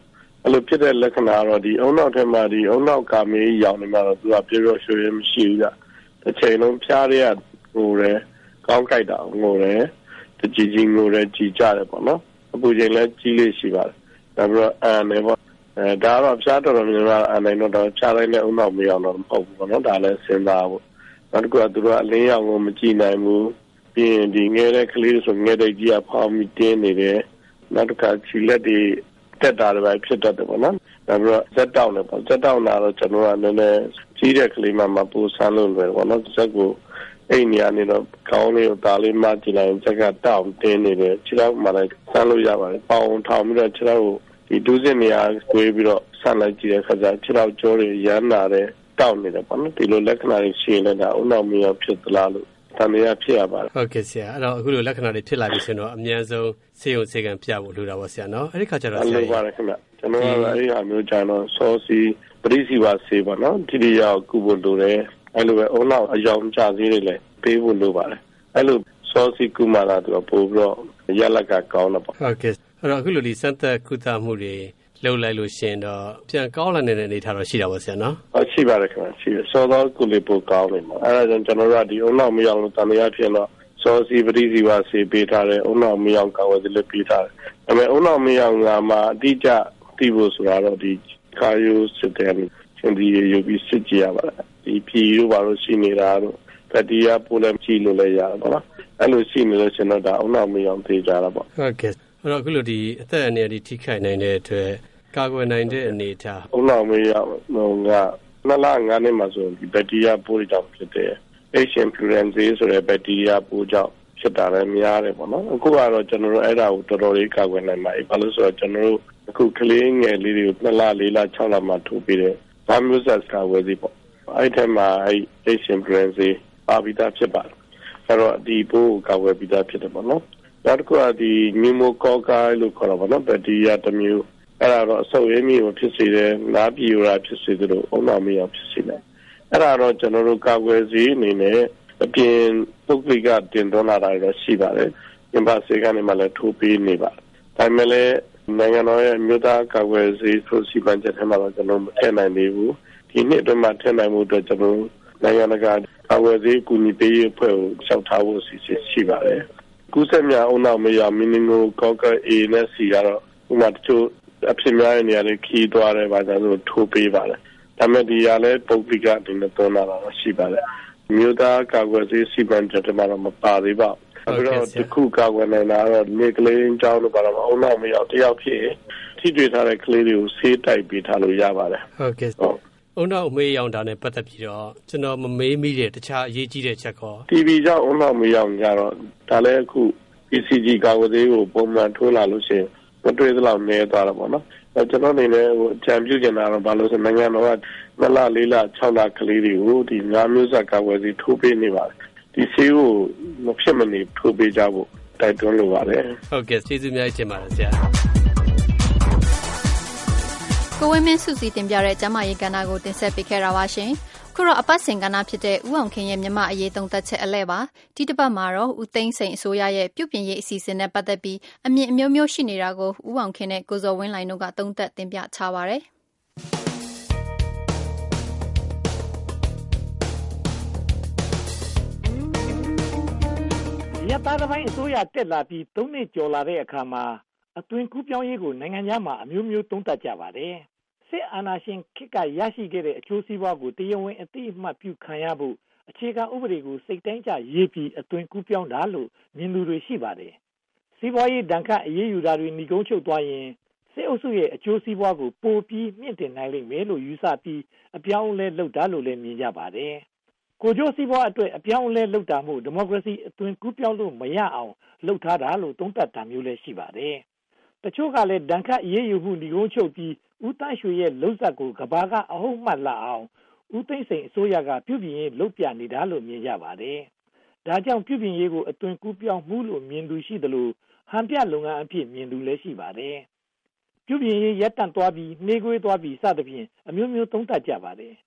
K: အဲ့လိုဖြစ်တဲ့လက္ခဏာတော့ဒီအုံနောက်ထဲမှာဒီအုံနောက်ကာမေးရောင်နေမှာတော့သူကပြေပြောရွှေရမရှိဘူးကတစ်ချိန်လုံးဖျားရဟိုတယ်ကောင်းကြိုက်တာငိုတယ်တကြီးကြီးငိုတယ်ကြည်ကြတယ်ပေါ့နော်အပူချိန်လည်းကြီးလေးရှိပါတယ်ဒါပြီးတော့အန်နေပေါ့အဲဒါတော့ဖျားတော်တော်များများအန်နေတော့ဖျားလိုက်တဲ့အုံနောက်မေးအောင်တော့မဟုတ်ဘူးပေါ့နော်ဒါလည်းစဉ်းစားဖို့နောက်တစ်ခုကသူတို့ကအလင်းရောင်ကိုမကြည့်နိုင်ဘူးပြီးရင်ဒီငယ်တဲ့ကလေးဆိုငယ်တဲ့ကြီးကဖောင်းပြီးတင်းနေတယ်နောက်တစ်ခါခြေလက်တွေတက်တာတွေပဲဖြစ်တတ်တယ်ပေါ့နော်ဒါပြီးတော့ဇက်တောက်နေပေါ့ဇက်တောက်လာတော့ကျွန်တော်ကနည်းနည်းကြီးတဲ့ကလေးမှမပူဆန်းလို့လွယ်ပေါ့နော်ဇက်ကိုအိမ်နေရနေတော့ကောင်းလေးကိုဒါလေးမှကြည့်လိုက်ဇက်ကတောက်တင်းနေတယ်ခြေထောက်မှလည်းဆန်းလို့ရပါတယ်ပေါင်ထောင်ပြီးတော့ခြေထောက်ကိုဒီဒူးစင်နေရာကိုပြီးတော့ဆန်းလိုက်ကြည့်တဲ့ခါကျခြေထောက်ကြောတွေရမ်းလာတယ်တောက်နေတယ်ပေါ့နော်ဒီလိုလက္ခဏာတွေရှိရင်လည်းဒါအုံနောက်မရောဖြစ်သလားလို့တန်ရဖြစ်ရပါတယ်
P: ဟုတ်ကဲ့ဆရာအဲ့တော့အခုလိုလက္ခဏာတွေဖြစ်လာပြီဆိုတော့အများဆုံးဆေးရုံဆေးကံပြဖို့လိုတာပေါ့ဆရာနော်အဲ့ဒီခါကျတော့ဆရာ
K: လိုပါတယ်ခင်ဗျကျွန်တော်ကအဲ့ဒီဟာမျိုးကြတော့စောစီပရိစီဝါဆေးပေါ့နော်ဒီဒီရောက်ကုဖို့လိုတယ်အဲ့လိုပဲအုံနောက်အယောင်ကြသေးတွေလည်းပေးဖို့လိုပါတယ်အဲ့လိုစောစီကုမာလာသူကပို့ပြီးတော့ရလက်ကကောင်းတော့ပေါ့
P: ဟုတ်ကဲ့အဲ့တော့အခုလိုဒီစမ်းသပ်ကုသမှုတွေလှုပ်လိုက်လို့ရှင်တော့ပြန်ကောင်းလာနေတဲ့အနေထားတော့ရှိတာပေါ့ဆရာနော်
K: ဟုတ်ရှိပါတယ်ခင်ဗျရှိတယ်စောသောကုလေးပို့ကောင်းနေမှာအဲ့ဒါကြောင့်ကျွန်တော်တို့ကဒီအုံနောက်မယောင်လို့တန်ရဖြစ်တော့စောစီပရိစီဝါဆေးပေးထားတယ်အုံနောက်မယောင်ကာဝယ်လေးပေးထားတယ်ဒါပေမဲ့အုံနောက်မယောင်ကမှအတိအကျသိဖို့ဆိုတာတော့ဒီကာယိုစစ်တယ်ရှင်ဒီရုပ်ပြီးစစ်ကြည့်ရပါတယ်ဒီဖြီတို့ဘာလို့ရှိနေတာတော့တတိယပိုလည်းကြည့်လို့လည်းရတယ်ပေါ့နော်အဲ့လိုရှိနေလို့ရှင်တော့ဒါအုံနောက်မယောင်သေးကြတာပေါ့
P: ဟုတ်ကဲ့အဲ့တော့အခုလိုဒီအသက်အန္တရာယ်ဒီထိခိုက်နိုင်တဲ့အတွက်ကာကွယ်နိုင်တဲ့အနေအထား
K: အုံနောက်မယောင်ဟိုကနှစ်လငါးနှစ်မှာဆိုဒီဘက်တီးရီးယားပိုးကြောင့်ဖြစ်တယ်H. influenzae ဆိုတဲ့ဘက်တီးရီးယားပိုးကြောင့်ဖြစ်တာလည်းများတယ်ပေါ့နော်အခုကတော့ကျွန်တော်တို့အဲ့ဒါကိုတော်တော်လေးကာကွယ်နိုင်ပါပြီဘာလို့ဆိုတော့ကျွန်တော်တို့အခုကလေးငယ်လေးတွေကိုနှစ်လလေးလခြောက်လမှထိုးပေးတယ်ဘာမျိုးဆက်ကာကွယ်စီပေါ့အဲ့ထက်မှာအဲ့ H. influenzae ပါပြီးသားဖြစ်ပါတယ်အဲ့တော့ဒီပိုးကိုကာကွယ်ပြီးသားဖြစ်တယ်ပေါ့နော်နောက်တစ်ခုကဒီ pneumococci လို့ခေါ်တာပေါ့နော်ဘက်တီးရီးယားတစ်မျိုးအဲ့ဒါတော့အဆုတ်ရင်းမြစ်ကိုဖြစ်စေတယ်နားပြည်ရာဖြစ်စေတယ်လို့အုံနောက်မယောင်ဖြစ်စေတယ်အဲ့ဒါတော့ကျွန်တော်တို့ကာကွယ်စီအနေနဲ့အပြင်ပုဂ္ဂလိကတင်သွင်းလာတာတော့ရှိပါတယ်။ညဘာစေကနေမှလည်းထိုးပေးနေပါတယ်။ဒါပေမဲ့လည်းနိုင်ငံတော်ရဲ့မြို့သားကာကွယ်စီဆိုစီပန်ချက်ထဲမှာတော့ကျွန်တော်မထည့်နိုင်သေးဘူး။ဒီနှစ်အတွင်းမှာထည့်နိုင်မှုအတွက်ကျွန်တော်နိုင်ငံတကာကာကွယ်စီကူညီပေးရေးအဖွဲ့ကိုလျှောက်ထားဖို့အစီအစဉ်ရှိပါတယ်။ကူးစက်များအုံနောက်မယောင်မီနီငိုကောက်ကAနဲ့Cကတော့ဥပမာတချို့အဖြစ်များတဲ့နေရာတွေခီးသွားတယ်ဗာကြလို့ထိုးပေးပါတယ်။ဒါမဲ့ဒီရလဲပုဂ္ဂလိကအနေနဲ့သုံးလာတာရှိပါတယ်မြို့သားကာကွယ်ရေးစီမံချက်တွေမှာတော့မပါသေးပါဘူးအဲ့တော့ဒီခုကာကွယ်နိုင်တာတော့နေကလေးအကြောင်းလို့ပါတော့အုံနောက်မရောက်တယောက်ဖြစ်ထိတွေ့ထားတဲ့ကလေးတွေကိုဆေးတိုက်ပေးထားလို့ရပါတယ်
P: ဟုတ်ကဲ့အုံနောက်မေးရောင်တာနဲ့ပတ်သက်ပြီးတော့ကျွန်တော်မမေးမိတဲ့တခြားအရေးကြီးတဲ့ချက်ကော
K: တီဗီ ကြောင့်အုံနောက်မရောက်ကြတော့ဒါလည်းအခု P C G ကာကွယ်ရေးကိုပုံမှန်ထိုးလာလို့ရှိရင်မတွေ့သလောက်နေသွားတာပေါ့နော်အဲကျွန်တော်အနေနဲ့ဟိုအကြံပြုချင်တာတော့ဘာလို့ဆိုနိုင်ငံတော်ကနှစ်လလေးလခြောက်လကလေးတွေကိုဒီငါးမျိုးဆက်ကာကွယ်ဆေးထိုးပေးနေပါတယ်ဒီဆေးကိုမဖြစ်မနေထိုးပေးကြဖို့တိုက်တွန်းလိုပါတယ်
P: ဟုတ်ကဲ့ကျေးဇူးများတင်ပါတယ်ဆရာ
B: ကိုဝင်းမင်းစုစည်းတင်ပြတဲ့ကျမရေးကဏ္ဍကိုတင်ဆက်ပေးခဲ့တာပါရှင်ခုတော့အပတ်စဉ်ကဏ္ဍဖြစ်တဲ့ဦးအောင်ခင်ရဲ့မြမအရေးသုံးသက်ချက်အလဲပါဒီတစ်ပတ်မှာတော့ဦးသိန်းစိန်အစိုးရရဲ့ပြုပြင်ရေးအစီအစဉ်နဲ့ပတ်သက်ပြီးအမြင်အမျိုးမျိုးရှိနေတာကိုဦးအောင်ခင်နဲ့ကိုဇော်ဝင်းလိုင်တို့ကသုံးသက်တင်ပြချပါရစေ
Q: ရတာတပိုင်းအစိုးရတက်လာပြီးသုံးနှစ်ကျော်လာတဲ့အခါမှာအသွင်ကူးပြောင်းရေးကိုနိုင်ငံခြားမှာအမျိုးမျိုးသုံးသပ်ကြပါတယ်စစ်အာဏာရှင်ခေတ်ကရရှိခဲ့တဲ့အကျိုးစီးပွားကိုတရားဝင်အသိအမှတ်ပြုခံရဖို့အခြေခံဥပဒေကိုစိတ်တိုင်းကျရေးပြီးအသွင်ကူးပြောင်းတာလို့မြင်သူတွေရှိပါတယ်စီးပွားရေးဒဏ်ခတ်အရေးယူတာတွေနှိကုံးချုပ်သွားရင်စစ်အုပ်စုရဲ့အကျိုးစီးပွားကိုပိုပြီးမြင့်တင်နိုင်လိမ့်မယ်လို့ယူဆပြီးအပြောင်းအလဲလုပ်တာလို့လည်းမြင်ကြပါတယ်ကိုကျိုးစီးပွားအတွက်အပြောင်းအလဲလုပ်တာမို့ဒီမိုကရေစီအသွင်ကူးပြောင်းလို့မရအောင်လုပ်ထားတာလို့သုံးသပ်တာမျိုးလည်းရှိပါတယ်တချို့ကလည်းဒဏ်ခတ်အရေးယူမှုနှိကုံးချုပ်ပြီးဦးတန်းရွှေရဲ့လှုပ်ဆက်ကိုကဘာကအဟုတ်မှတ်လာအောင်ဦးသိန်းစိန်အစိုးရကပြုပြင်ရေးလုပ်ပြနေတာလို့မြင်ကြပါတယ်။ဒါကြောင့်ပြုပြင်ရေးကိုအသွင်ကူးပြောင်းမှုလို့မြင်သူရှိသလိုဟန်ပြလုပ်ငန်းအဖြစ်မြင်သူလည်းရှိပါတယ်။ပြုပြင်ရေးရပ်တန့်သွားပြီးနှေးကွေးသွားပြီးစသဖြင့်အမျိုးမျိုးသုံးသပ်ကြပါတယ်။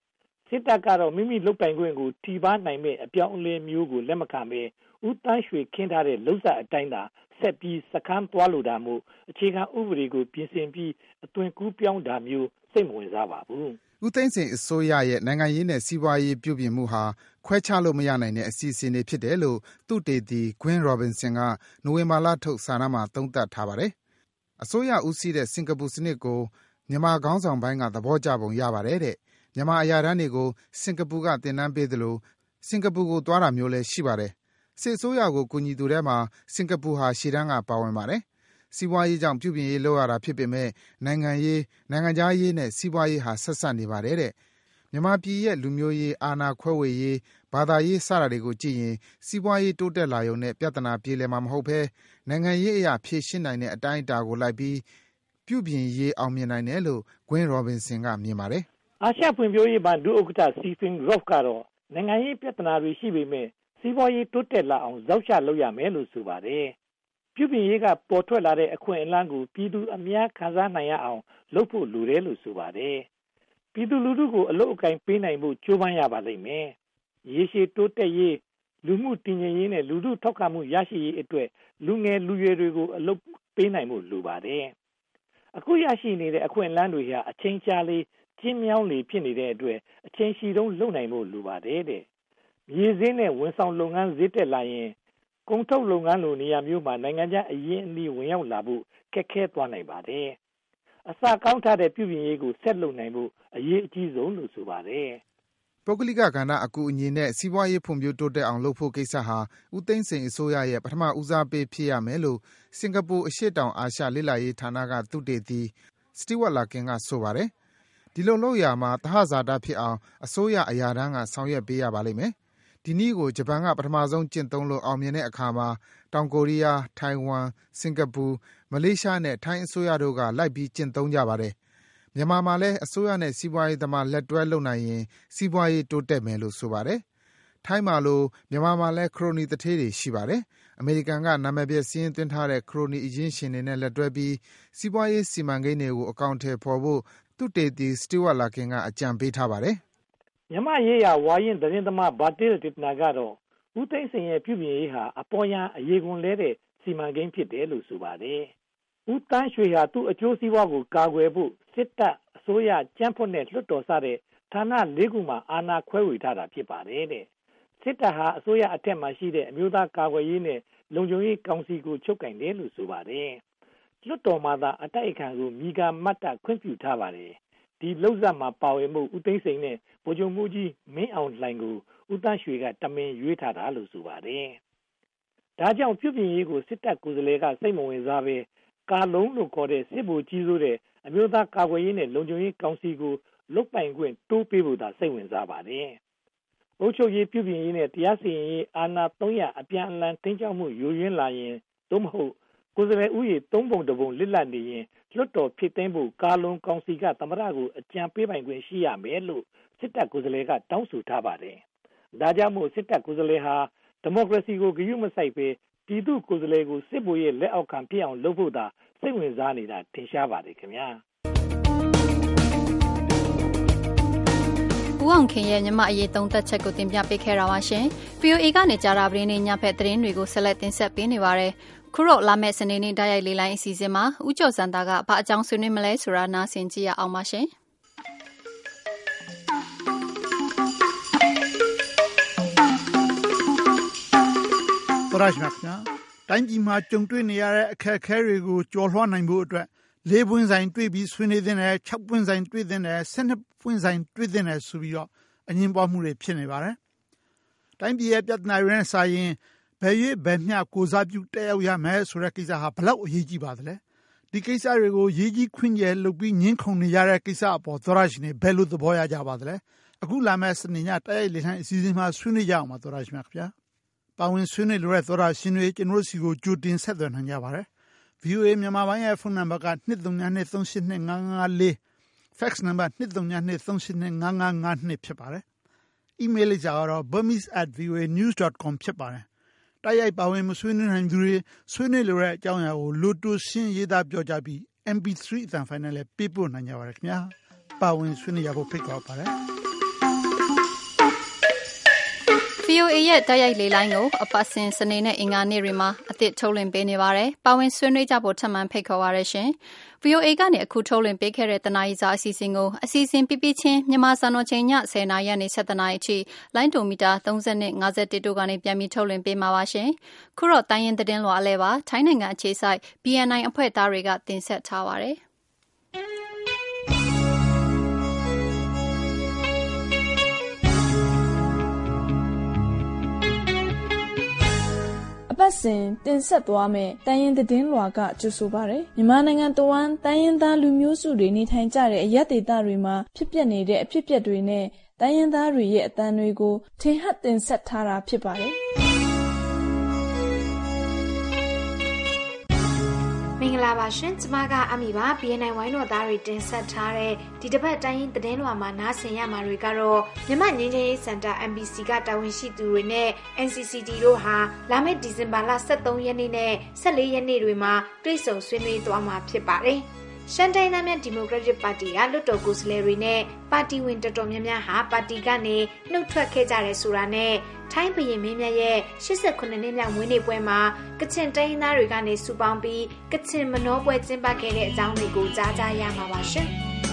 Q: စစ်တပ်ကတော့မိမိလုပ်ပိုင်ခွင့်ကိုထိပါနိုင်မဲ့အပြောင်းအလဲမျိုးကိုလက်မခံဘဲဦးတန်းရွှေခင်းထားတဲ့လှုပ်ရှားအတိုင်းသာဆက်ပြီးစခန်းသွားလိုတာမို့အခြေခံဥပဒေကိုပြင်ဆင်ပြီးအသွင်ကူးပြောင်းတာမျိုးစိတ်မဝင်စားပါဘူး
I: ဦးသိန်းစိန်အစိုးရရဲ့နိုင်ငံရေးနဲ့စီးပွားရေးပြုပြင်မှုဟာခွဲခြားလို့မရနိုင်တဲ့အစီအစဉ်တွေဖြစ်တယ်လို့သုတေသီ Gwen Robinson ကနိုဝင်ဘာလထုတ်စာတမ်းမှာသုံးသပ်ထားပါတယ်။အစိုးရဦးစီးတဲ့စင်ကာပူစနစ်ကိုမြန်မာခေါင်းဆောင်ပိုင်းကသဘောကျပုံရပါတယ်တဲ့။မြန်မာအရာထမ်းတွေကိုစင်ကာပူကသင်တန်းပေးသလိုစင်ကာပူကိုသွားတာမျိုးလည်းရှိပါတယ်။စစ်အစိုးရကိုကူညီသူထဲမှာစင်ကာပူဟာရှေ့တန်းကပါဝင်ပါတယ်။စီးပွားရေးကြောင့်ပြုပြင်ရေးလုပ်ရတာဖြစ်ပေမဲ့နိုင်ငံရေးနိုင်ငံခြားရေးနဲ့စီးပွားရေးဟာဆက်ဆက်နေပါတယ်တဲ့မြန်မာပြည်ရဲ့လူမျိုးရေးအာဏာခွဲဝေရေးဘာသာရေးစတာတွေကိုကြည့်ရင်စီးပွားရေးတိုးတက်လာရုံနဲ့ပြဿနာပြေလည်မှာမဟုတ်ဘဲနိုင်ငံရေးအရာဖြေရှင်းနိုင်တဲ့အတိုင်းအတာကိုလိုက်ပြီးပြုပြင်ရေးအောင်မြင်နိုင်တယ်လို့ Gwen Robinson ကမြင်ပါတယ်
Q: အာရှဖွံ့ဖြိုးရေးဘဏ်ဒုဥက္ကဋ္ဌ Stephen Roth ကတော့နိုင်ငံရေးပြဿနာတွေရှိပေမဲ့စီးပွားရေးတိုးတက်လာအောင်ဇောက်ချလုပ်ရမယ်လို့ဆိုပါတယ်ပြုပြင်ရေးကပေါ်ထွက်လာတဲ့အခွင့်အလမ်းကိုပြည်သူအများခံစားနိုင်ရအောင်လုပ်ဖို့လိုတယ်လို့ဆိုပါတယ်။ပြည်သူလူထုကိုအလုပ်အကင်ပေးနိုင်ဖို့ကြိုးပမ်းရပါလိမ့်မယ်။ရေရှည်တိုးတက်ရေးလူမှုတည်ငြိမ်ရေးနဲ့လူထုထောက်ခံမှုရရှိရေးအတွက်လူငယ်လူရွယ်တွေကိုအလုပ်ပေးနိုင်ဖို့လိုပါတယ်။အခုရရှိနေတဲ့အခွင့်အလမ်းတွေဟာအချိန်ကြာလေကျင်းမြောင်းလေဖြစ်နေတဲ့အတွက်အချိန်ရှိတုန်းလုပ်နိုင်ဖို့လိုပါတယ်တဲ့။မြေစင်းနဲ့ဝန်ဆောင်လုပ်ငန်းဈေးတက်လာရင်ကုန်ထုတ်လုပ်ငန်းလိုနေရာမျိုးမှာနိုင်ငံခြားအရင်းအနှီးဝင်ရောက်လာဖို့ခက်ခဲသွားနိုင်ပါတယ်။အစကောင်းထားတဲ့ပြုပြင်ရေးကိုဆက်လုပ်နိုင်ဖို့အရေးအကြီးဆုံးလို့ဆိုပါတယ်
I: ။ပုဂ္ဂလိကကဏ္ဍအကူအညီနဲ့စီးပွားရေးဖွံ့ဖြိုးတိုးတက်အောင်လုပ်ဖို့ကိစ္စဟာဦးသိန်းစိန်အစိုးရရဲ့ပထမဦးစားပေးဖြစ်ရမယ်လို့စင်ကာပူအရှေ့တောင်အာရှလေ့လာရေးဌာနကသုတေသီ Stewart Larkin ကဆိုပါတယ်။ဒီလိုလုပ်ရာမှာသဟဇာတဖြစ်အောင်အစိုးရအရာထမ်းကဆောင်ရွက်ပေးရပါလိမ့်မယ်။ဒီနည်းကိုဂျပန်ကပထမဆုံးကျင့်သုံးလို့အောင်မြင်တဲ့အခါမှာတောင်ကိုရီးယား၊ထိုင်ဝမ်၊စင်ကာပူ၊မလေးရှားနဲ့ထိုင်းအစိုးရတို့ကလိုက်ပြီးကျင့်သုံးကြပါတယ်။မြန်မာမှာလည်းအစိုးရနဲ့စီးပွားရေးသမားလက်တွဲလုပ်နိုင်ရင်စီးပွားရေးတိုးတက်မယ်လို့ဆိုပါတယ်။ထိုင်းမှာလိုမြန်မာမှာလည်းခရိုနီသူဌေးတွေရှိပါတယ်။အမေရိကန်ကနာမည်ပျက်စာရင်းသွင်းထားတဲ့ခရိုနီအရင်းရှင်တွေနဲ့လက်တွဲပြီးစီးပွားရေးစီမံကိန်းတွေကိုအကောင်အထည်ဖော်ဖို့သုတေသီ Stewart Larkin ကအကြံပေးထားပါတယ်
Q: ။မြန်မာရေးရာဝါရင်သတင်းသမားဘာတေးတေတနာကတော့ဦးသိန်းစိန်ရဲ့ပြုပြင်ရေးဟာအပေါ်ယံအရေးကွန်လဲတဲ့စီမံကိန်းဖြစ်တယ်လို့ဆိုပါတယ်။ဦးတန်းရွှေဟာသူ့အကျိုးစီးပွားကိုကာကွယ်ဖို့စစ်တပ်အစိုးရကြမ်းဖွက်တဲ့လွှတ်တော်စတဲ့ဌာနလေးခုမှာအာဏာခွဲဝေထားတာဖြစ်ပါတယ်တဲ့။စစ်တပ်ဟာအစိုးရအထက်မှာရှိတဲ့အမျိုးသားကာကွယ်ရေးနဲ့လုံခြုံရေးကောင်စီကိုချုပ်ကိုင်တယ်လို့ဆိုပါတယ်။လွှတ်တော်မှာသာအတိုက်အခံကိုမိဂါမတ်တခွင့်ပြုထားပါတယ်။ဒီလှုပ်ရှားမှာပါဝင်မှုဦးသိန်းစိန်နဲ့ဗိုလ်ချုပ်မှုကြီးမင်းအောင်လှိုင်ကိုဦးတန်းရွှေကတမင်ရွေးထားတာလို့ဆိုပါတယ်။ဒါကြောင့်ပြုပြင်ရေးကိုစစ်တပ်ကိုယ်စားလှယ်ကစိတ်မဝင်စားပဲကာလုံးလို့ခေါ်တဲ့စစ်ဗိုလ်ကြီးစိုးတဲ့အမျိုးသားကာကွယ်ရေးနဲ့လုံခြုံရေးကောင်စီကိုလုတ်ပိုင်ခွင့်တိုးပေးဖို့သာစိတ်ဝင်စားပါတယ်။အုပ်ချုပ်ရေးပြုပြင်ရေးနဲ့တရားစီရင်ရေးအာဏာသုံးရအပြန်အလှန်တင်းကျပ်မှုယိုယွင်းလာရင်သို့မဟုတ်ကိုယ်စားလှယ်ဥယျာဉ်သုံးပုံတစ်ပုံလစ်လပ်နေရင်လွှတ်တော်ဖြစ်သိမ်းဖို့ကာလုံကောင်စီကသမ္မတကိုအကြံပေးပိုင်ခွင့်ရှိရမယ်လို့စစ်တပ်ကိုယ်စားလှယ်ကတောင်းဆိုထားပါတယ်။ဒါကြောင့်မို့စစ်တပ်ကိုယ်စားလှယ်ဟာဒီမိုကရေစီကိုဂရုမစိုက်ပဲပြည်သူကိုယ်စားလှယ်ကိုစစ်ဗိုလ်ရဲ့လက်အောက်ခံဖြစ်အောင်လုပ်ဖို့သာစိတ်ဝင်စားနေတာထင်ရှားပါတယ်ခင်ဗျာ။
B: ဦးအောင်ခင်ရဲ့မြမအရေးသုံးသက်ချက်ကိုတင်ပြပေးခဲ့တာပါရှင်။ ဗီအိုအေ ကနေကြားတာပရင်းနဲ့ညဖက်သတင်းတွေကိုဆက်လက်တင်ဆက်ပေးနေပါတယ်။ခုတော့လာမယ့်စနေနေ့တိုက်ရိုက်လေးလိုင်းအစီအစဉ်မှာဦးကျော်စံတာကဘာအကြောင်းဆွေးနွေးမလဲဆိုတာနားဆင်ကြည့်ရအောင်ပါရှင်။
R: သောရရှိမြခင်တိုင်းပြည်မှာကြုံတွေ့နေရတဲ့အခက်အခဲတွေကိုကျော်လွှားနိုင်ဖို့အတွက်လေးပွင့်ဆိုင်တွေ့ပြီးဆွေးနွေးတဲ့၆ပွင့်ဆိုင်တွေ့တဲ့ဆယ်နှစ်ပွင့်ဆိုင်တွေ့တဲ့ဆိုပြီးတော့အငြင်းပွားမှုတွေဖြစ်နေပါတယ်။တိုင်းပြည်ရဲ့ပြဿနာတွေနဲ့စာရင်ဘယ်ရွေ့ဘယ်မျှကိုစားပြုတက်ရောက်ရမယ်ဆိုတဲ့ကိစ္စဟာဘလောက်အရေးကြီးပါသလဲ။ဒီကိစ္စတွေကိုရေးကြီးခွင့်ကျယ်လုပ်ပြီးငင်းခုန်နေရတဲ့ကိစ္စအပေါ်သောရရှိနေဘယ်လိုသဘောရကြပါသလဲ။အခုလာမယ့်စနေညတိုက်ရိုက်လေထိုင်းအစီအစဉ်မှာဆွေးနွေးကြအောင်ပါသောရရှိမြခင်ဗျာ။ပါဝင်ဆွေးနွေးလိုတဲ့သောရရှင်တွေကျွန်တော်စီကိုကြိုတင်ဆက်သွယ်နိုင်ကြပါတယ်။ ဗီအိုအေ မြန်မာပိုင်းရဲ့ဖုန်းနံပါတ်က၂၃၂၃၈၂၅၅၄ fax နံပါတ်၂၃၂၃၈၂၅၅၅၂ဖြစ်ပါတယ်။ email လိပ်စာကတော့ burmese at voa news dot com ဖြစ်ပါတယ်။တိုက်ရိုက်ပါဝင်မဆွေးနွေးနိုင်သူတွေဆွေးနွေးလိုတဲ့အကြောင်းအရာကိုလိုတိုရှင်းရေးသားပြောကြပြီး M P three အသံဖိုင်နဲ့လည်းပေးပို့နိုင်ကြပါတယ်ခင်ဗျာ။ပါဝင်ဆွေးနွေးရဖို့ဖိတ်ခေါ်ပါတယ်။
B: V O A ရဲ့တိုက်ရိုက်လေလိုင်းကိုအပတ်စဉ်စနေနဲ့အင်္ဂါနေ့တွေမှာအသစ်ထုတ်လွှင့်ပေးနေပါတယ်။ပါဝင်ဆွေးနွေးကြဖို့ထပ်မံဖိတ်ခေါ်ပါရရှင်။ V O A ကနေအခုထုတ်လွှင့်ပေးခဲ့တဲ့တနာရီစာအစီအစဉ်ကိုအစီအစဉ်ပြပြချင်းမြန်မာစံတော်ချိန်ညဆယ်နာရီကနေဆယ်တနာရီအထိလိုင်းဒိုမီတာသုံး၀နဲ့၅၁တို့ကနေပြန်ပြီးထုတ်လွှင့်ပေးမှာပါရှင်။ခုတော့တိုင်းရင်းသတင်းလွှာအလဲပါထိုင်းနိုင်ငံအခြေစိုက် B N I အဖွဲ့သားတွေကတင်ဆက်ထားပါတယ်။
S: အပတ်စဉ်တင်ဆက်သွားမယ်တိုင်းရင်းသတင်းလွှာကကြိုဆိုပါရယ်မြန်မာနိုင်ငံတဝန်းတိုင်းရင်းသားလူမျိုးစုတွေနေထိုင်ကြတဲ့အရပ်ဒေသတွေမှာဖြစ်ပျက်နေတဲ့အဖြစ်အပျက်တွေနဲ့တိုင်းရင်းသားတွေရဲ့အသံတွေကိုထင်ဟပ်တင်ဆက်ထားတာဖြစ်ပါတယ်
T: မင်္ဂလာပါရှင်ကျမကအမီပါ B N I ဝိုင်းတော်သားတွေတင်ဆက်ထားတဲ့ဒီတစ်ပတ်တိုင်းရင်းသတင်းလွှာမှာနားဆင်ရမှာတွေကတော့မြန်မာငြိမ်းချမ်းရေးစင်တာ M B C ကတာဝန်ရှိသူတွေနဲ့ N C C T တို့ဟာလာမယ့်ဒီဇင်ဘာလ၁၃ရက်နေ့နဲ့၁၄ရက်နေ့တွေမှာတွေ့ဆုံဆွေးနွေးသွားမှာဖြစ်ပါတယ်ရှမ်းတိုင်းသားများဒီမိုကရက်တစ်ပါတီကလွှတ်တော်ကိုယ်စားလှယ်တွေနဲ့ပါတီဝင်တော်တော်များများဟာပါတီကနေနှုတ်ထွက်ခဲ့ကြတယ်ဆိုတာနဲ့ထိုင်းဘုရင်မင်းမြတ်ရဲ့၈၈နှစ်မြောက်မွေးနေ့ပွဲမှာကချင်တိုင်းသားတွေကနေစုပေါင်းပြီးကချင်မနောပွဲကျင်းပခဲ့တဲ့အကြောင်းတွေကိုကြားကြရမှာပါရှင်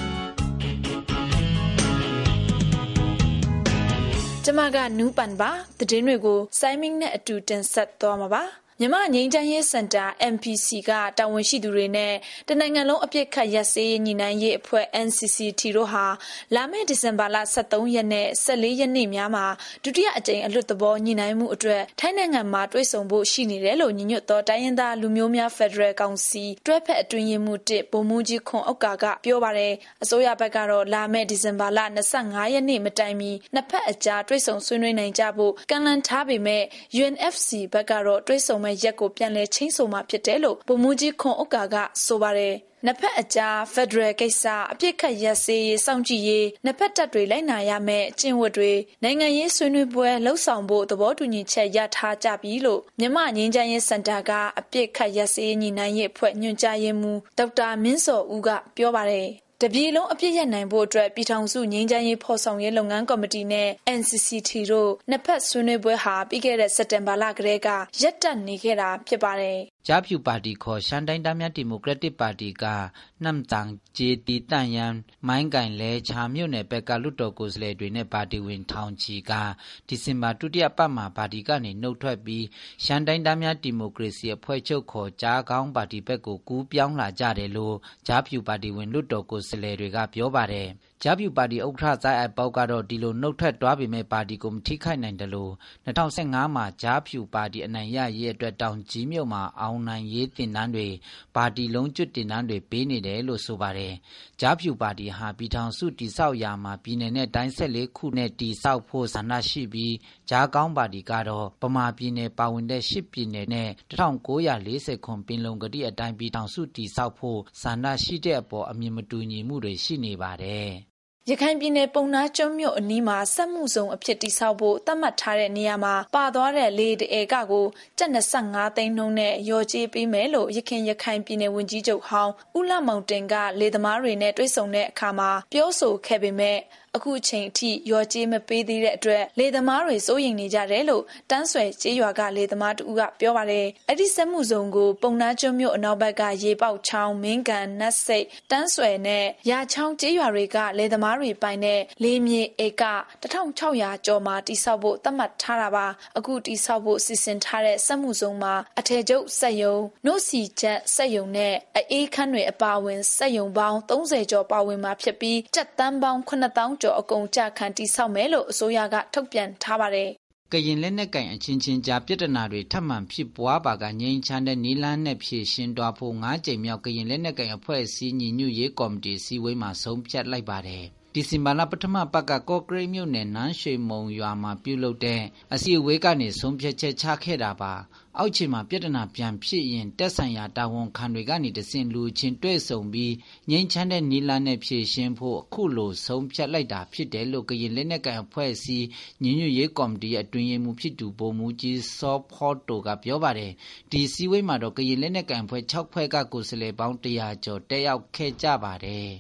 S: ကျမကနူးပန်ပါသတင်းတွေကိုစိုင်းမင်းနဲ့အတူတင်ဆက်သွားမှာပါမြန်မာငြိမ်းချမ်းရေးစင်တာ M P C ကတာဝန်ရှိသူတွေနဲ့တနိုင်ငံလုံးအပြစ်ခတ်ရပ်စဲရေးညီနိုင်ရေးအဖွဲ့ N C C T တို့ဟာလာမယ့်ဒီဇင်ဘာလ၁၃ရက်နဲ့၁၄ရက်နေ့များမှာဒုတိယအကြိမ်အလွတ်သဘောညီနိုင်မှုအတွက်ထိုင်းနိုင်ငံမှာတွေ့ဆုံဖို့ရှိနေတယ်လို့ညီညွတ်သောတိုင်းရင်းသားလူမျိုးများဖက်ဒရယ်ကောင်စီတွဲဖက်အတွင်းရေးမှူးတစ်ဗိုလ်မှူးကြီးခွန်ဥက္ကာကပြောပါတယ်အစိုးရဘက်ကတော့လာမယ့်ဒီဇင်ဘာလ၂၅ရက်နေ့မတိုင်မီနှစ်ဖက်အကြားတွေ့ဆုံဆွေးနွေးနိုင်ကြဖို့ကမ်းလှမ်းထားပေမဲ့ U N F C ဘက်ကတော့တွေ့ဆုံမဲ့ရက်ကိုပြန်လည်ချင်းဆိုမှဖြစ်တယ်လို့ဗိုလ်မှူးကြီးခွန်ဥက္ကာကဆိုပါတယ်နှစ်ဖက်အကြားဖက်ဒရယ်ကိစ္စအပြစ်ခတ်ရပ်စဲရေးစောင့်ကြည့်ရေးနှစ်ဖက်တပ်တွေလိုက်နာရမယ့်ကျင့်ဝတ်တွေနိုင်ငံရေးဆွေးနွေးပွဲလှုပ်ဆောင်ဖို့သဘောတူညီချက်ရထားကြပြီလို့မြန်မာငြိမ်းချမ်းရေးစင်တာကအပြစ်ခတ်ရပ်စဲရေးညီနိုင်ရေးအဖွဲ့ညွှန်ကြားရေးမှူးဒေါက်တာမင်းစောဦးကပြောပါတယ်တပြည်လုံးအပြည့်ရနိုင်ဖို့အတွက်ပြည်ထောင်စုငြိမ်းချမ်းရေးဖော်ဆောင်ရေးလုပ်ငန်းကော်မတီနဲ့ N C C T တို့နှစ်ဖက်ဆွေးနွေးပွဲဟာပြီးခဲ့တဲ့စက်တင်ဘာလကတည်းကရပ်တန့်နေခဲ့တာဖြစ်ပါတယ်
U: ဂျာဖြူပါတီခေါ်ရှမ်းတိုင်းသားများဒီမိုကရက်တစ်ပါတီကနမ်တန်ဂျေတီတန်ယန်မိုင်းကန်လဲချာမြို့နယ်ဘက်ကလွတ်တော်ကိုယ်စားလှယ်တွေနဲ့ပါတီဝင်ထောင်ချီကဒီဇင်ဘာဒုတိယပတ်မှာပါတီကနေနှုတ်ထွက်ပြီးရှမ်းတိုင်းသားများဒီမိုကရေစီအဖွဲ့ချုပ်ခေါ်ကြားကောင်းပါတီဘက်ကိုကူးပြောင်းလာကြတယ်လို့ဂျာဖြူပါတီဝင်လွတ်တော်ကိုယ်စားလှယ်တွေကပြောပါတယ်ဂျာဖြူပါတီဥက္ကဋ္ဌဇိုင်းအပေါက်ကတော့ဒီလိုနှုတ်ထွက်သွားပေမဲ့ပါတီကိုမထိခိုက်နိုင်တယ်လို့၂၀၁၅မှာဂျာဖြူပါတီအနိုင်ရရေးအတွက်တောင်ကြီးမြို့မှာအောင်နိုင်ရေးတင်နန်းတွေပါတီလုံးကျွတ်တင်နန်းတွေပေးနေတယ်လို့ဆိုပါတယ်ဂျာဖြူပါတီဟာပြည်ထောင်စုတည်ဆောက်ရာမှာပြည်내နဲ့တိုင်း၁၄ခုနဲ့တည်ဆောက်ဖို့ဆန္ဒရှိပြီးဂျာကောင်းပါတီကတော့ပမာပြည်내ပါဝင်တဲ့၈ပြည်내နဲ့၁၉၄၀ခုပင်လုံကတိအတိုင်းပြည်ထောင်စုတည်ဆောက်ဖို့ဆန္ဒရှိတဲ့အပေါ်အမြင်မတူညီမှုတွေရှိနေပါတယ်
S: ရခိုင်ပြည်နယ်ပုံနာကျွန်းမြို့အနီးမှာစက်မှုဇုံအဖြစ်တိစောက်ဖို့သတ်မှတ်ထားတဲ့နေရာမှာပါသွားတဲ့လေတဧကကိုကျပ်၂၅သိန်းနှုန်းနဲ့ရော်ကြေးပေးမယ်လို့ရခိုင်ရခိုင်ပြည်နယ်ဝန်ကြီးချုပ်ဟောင်းဦးလှမောင်တင်ကလေသမားတွေနဲ့တွေ့ဆုံတဲ့အခါမှာပြောဆိုခဲ့ပေမဲ့အခုချိန်အထိရော်ကြေးမပေးသေးတဲ့အတွက်လေသမားတွေစိုးရိမ်နေကြတယ်လို့တန်းဆွယ်ကျေးရွာကလေသမားတူကပြောပါတယ်အဲ့ဒီစက်မှုဇုံကိုပုံနာကျွန်းမြို့အနောက်ဘက်ကရေပေါက်ချောင်းမင်းကန်နတ်စိတ်တန်းဆွယ်နဲ့ရာချောင်းကျေးရွာတွေကလေသမားတွေပိုင်တဲ့လေမြေဧက၁၆၀၀ကျော်မှာတိစောက်ဖို့သတ်မှတ်ထားတာပါအခုတိစောက်ဖို့စီစဉ်ထားတဲ့စက်မှုဇုံမှာအထည်ချုပ်စက်ယုံနှုတ်စီချက်စက်ယုံနဲ့အေးခန်းတွေအပါအဝင်စက်ယုံပေါင်း၃၀ကျော်ပါဝင်မှာဖြစ်ပြီးကျပ်တန်းပေါင်း၇သောင်းကျော်အကုန်ကြခံတိစောက်မယ်လို့အစိုးရကထုတ်ပြန်ထားပါတယ်
U: ကရင်လက်နက်ကင်အချင်းချင်းကြားပြဿနာတွေထပ်မံဖြစ်ပွားပါကငြိမ်းချမ်းတဲ့နီလန်းနဲ့ဖြည့်ရှင်းသွားဖို့၅ကြိမ်မြောက်ကရင်လက်နက်ကင်အဖွဲ့အစည်းညီညွတ်ရေးကော်မတီစည်းဝေးမှာဆုံးဖြတ်လိုက်ပါတယ်ဒီဇင်ဘာလပထမပတ်ကကော့ကရိတ်မြို့နယ်နန်းရွှေမုံရွာမှာပြုလုပ်တဲ့အစည်းအဝေးကနေဆုံးဖြတ်ချက်ချခဲ့တာပါအောက်ခြေမှာပြဿနာပြန်ဖြစ်ရင်တက်ဆိုင်ရာတာဝန်ခံတွေကနေတဆင့်လူချင်းတွေ့ဆုံပြီးငြိမ်းချမ်းတဲ့နီလန်းနဲ့ဖြည့်ရှင်းဖို့အခုလိုဆုံးဖြတ်လိုက်တာဖြစ်တယ်လို့ကရင်လက်နက်ကိုင်အဖွဲ့အစည်းညီညွတ်ရေးကော်မတီအတွင်းရေးမှူးဖြစ်သူဗိုလ်မှူးကြီးစောဖောတိုကပြောပါတယ်ဒီစည်းဝေးမှာတော့ကရင်လက်နက်ကိုင်အဖွဲ့၆ဖွဲ့ကကိုယ်စားလှယ်ပေါင်း၁၀၀ကျော်တက်ရောက်ခဲ့ကြပါတယ်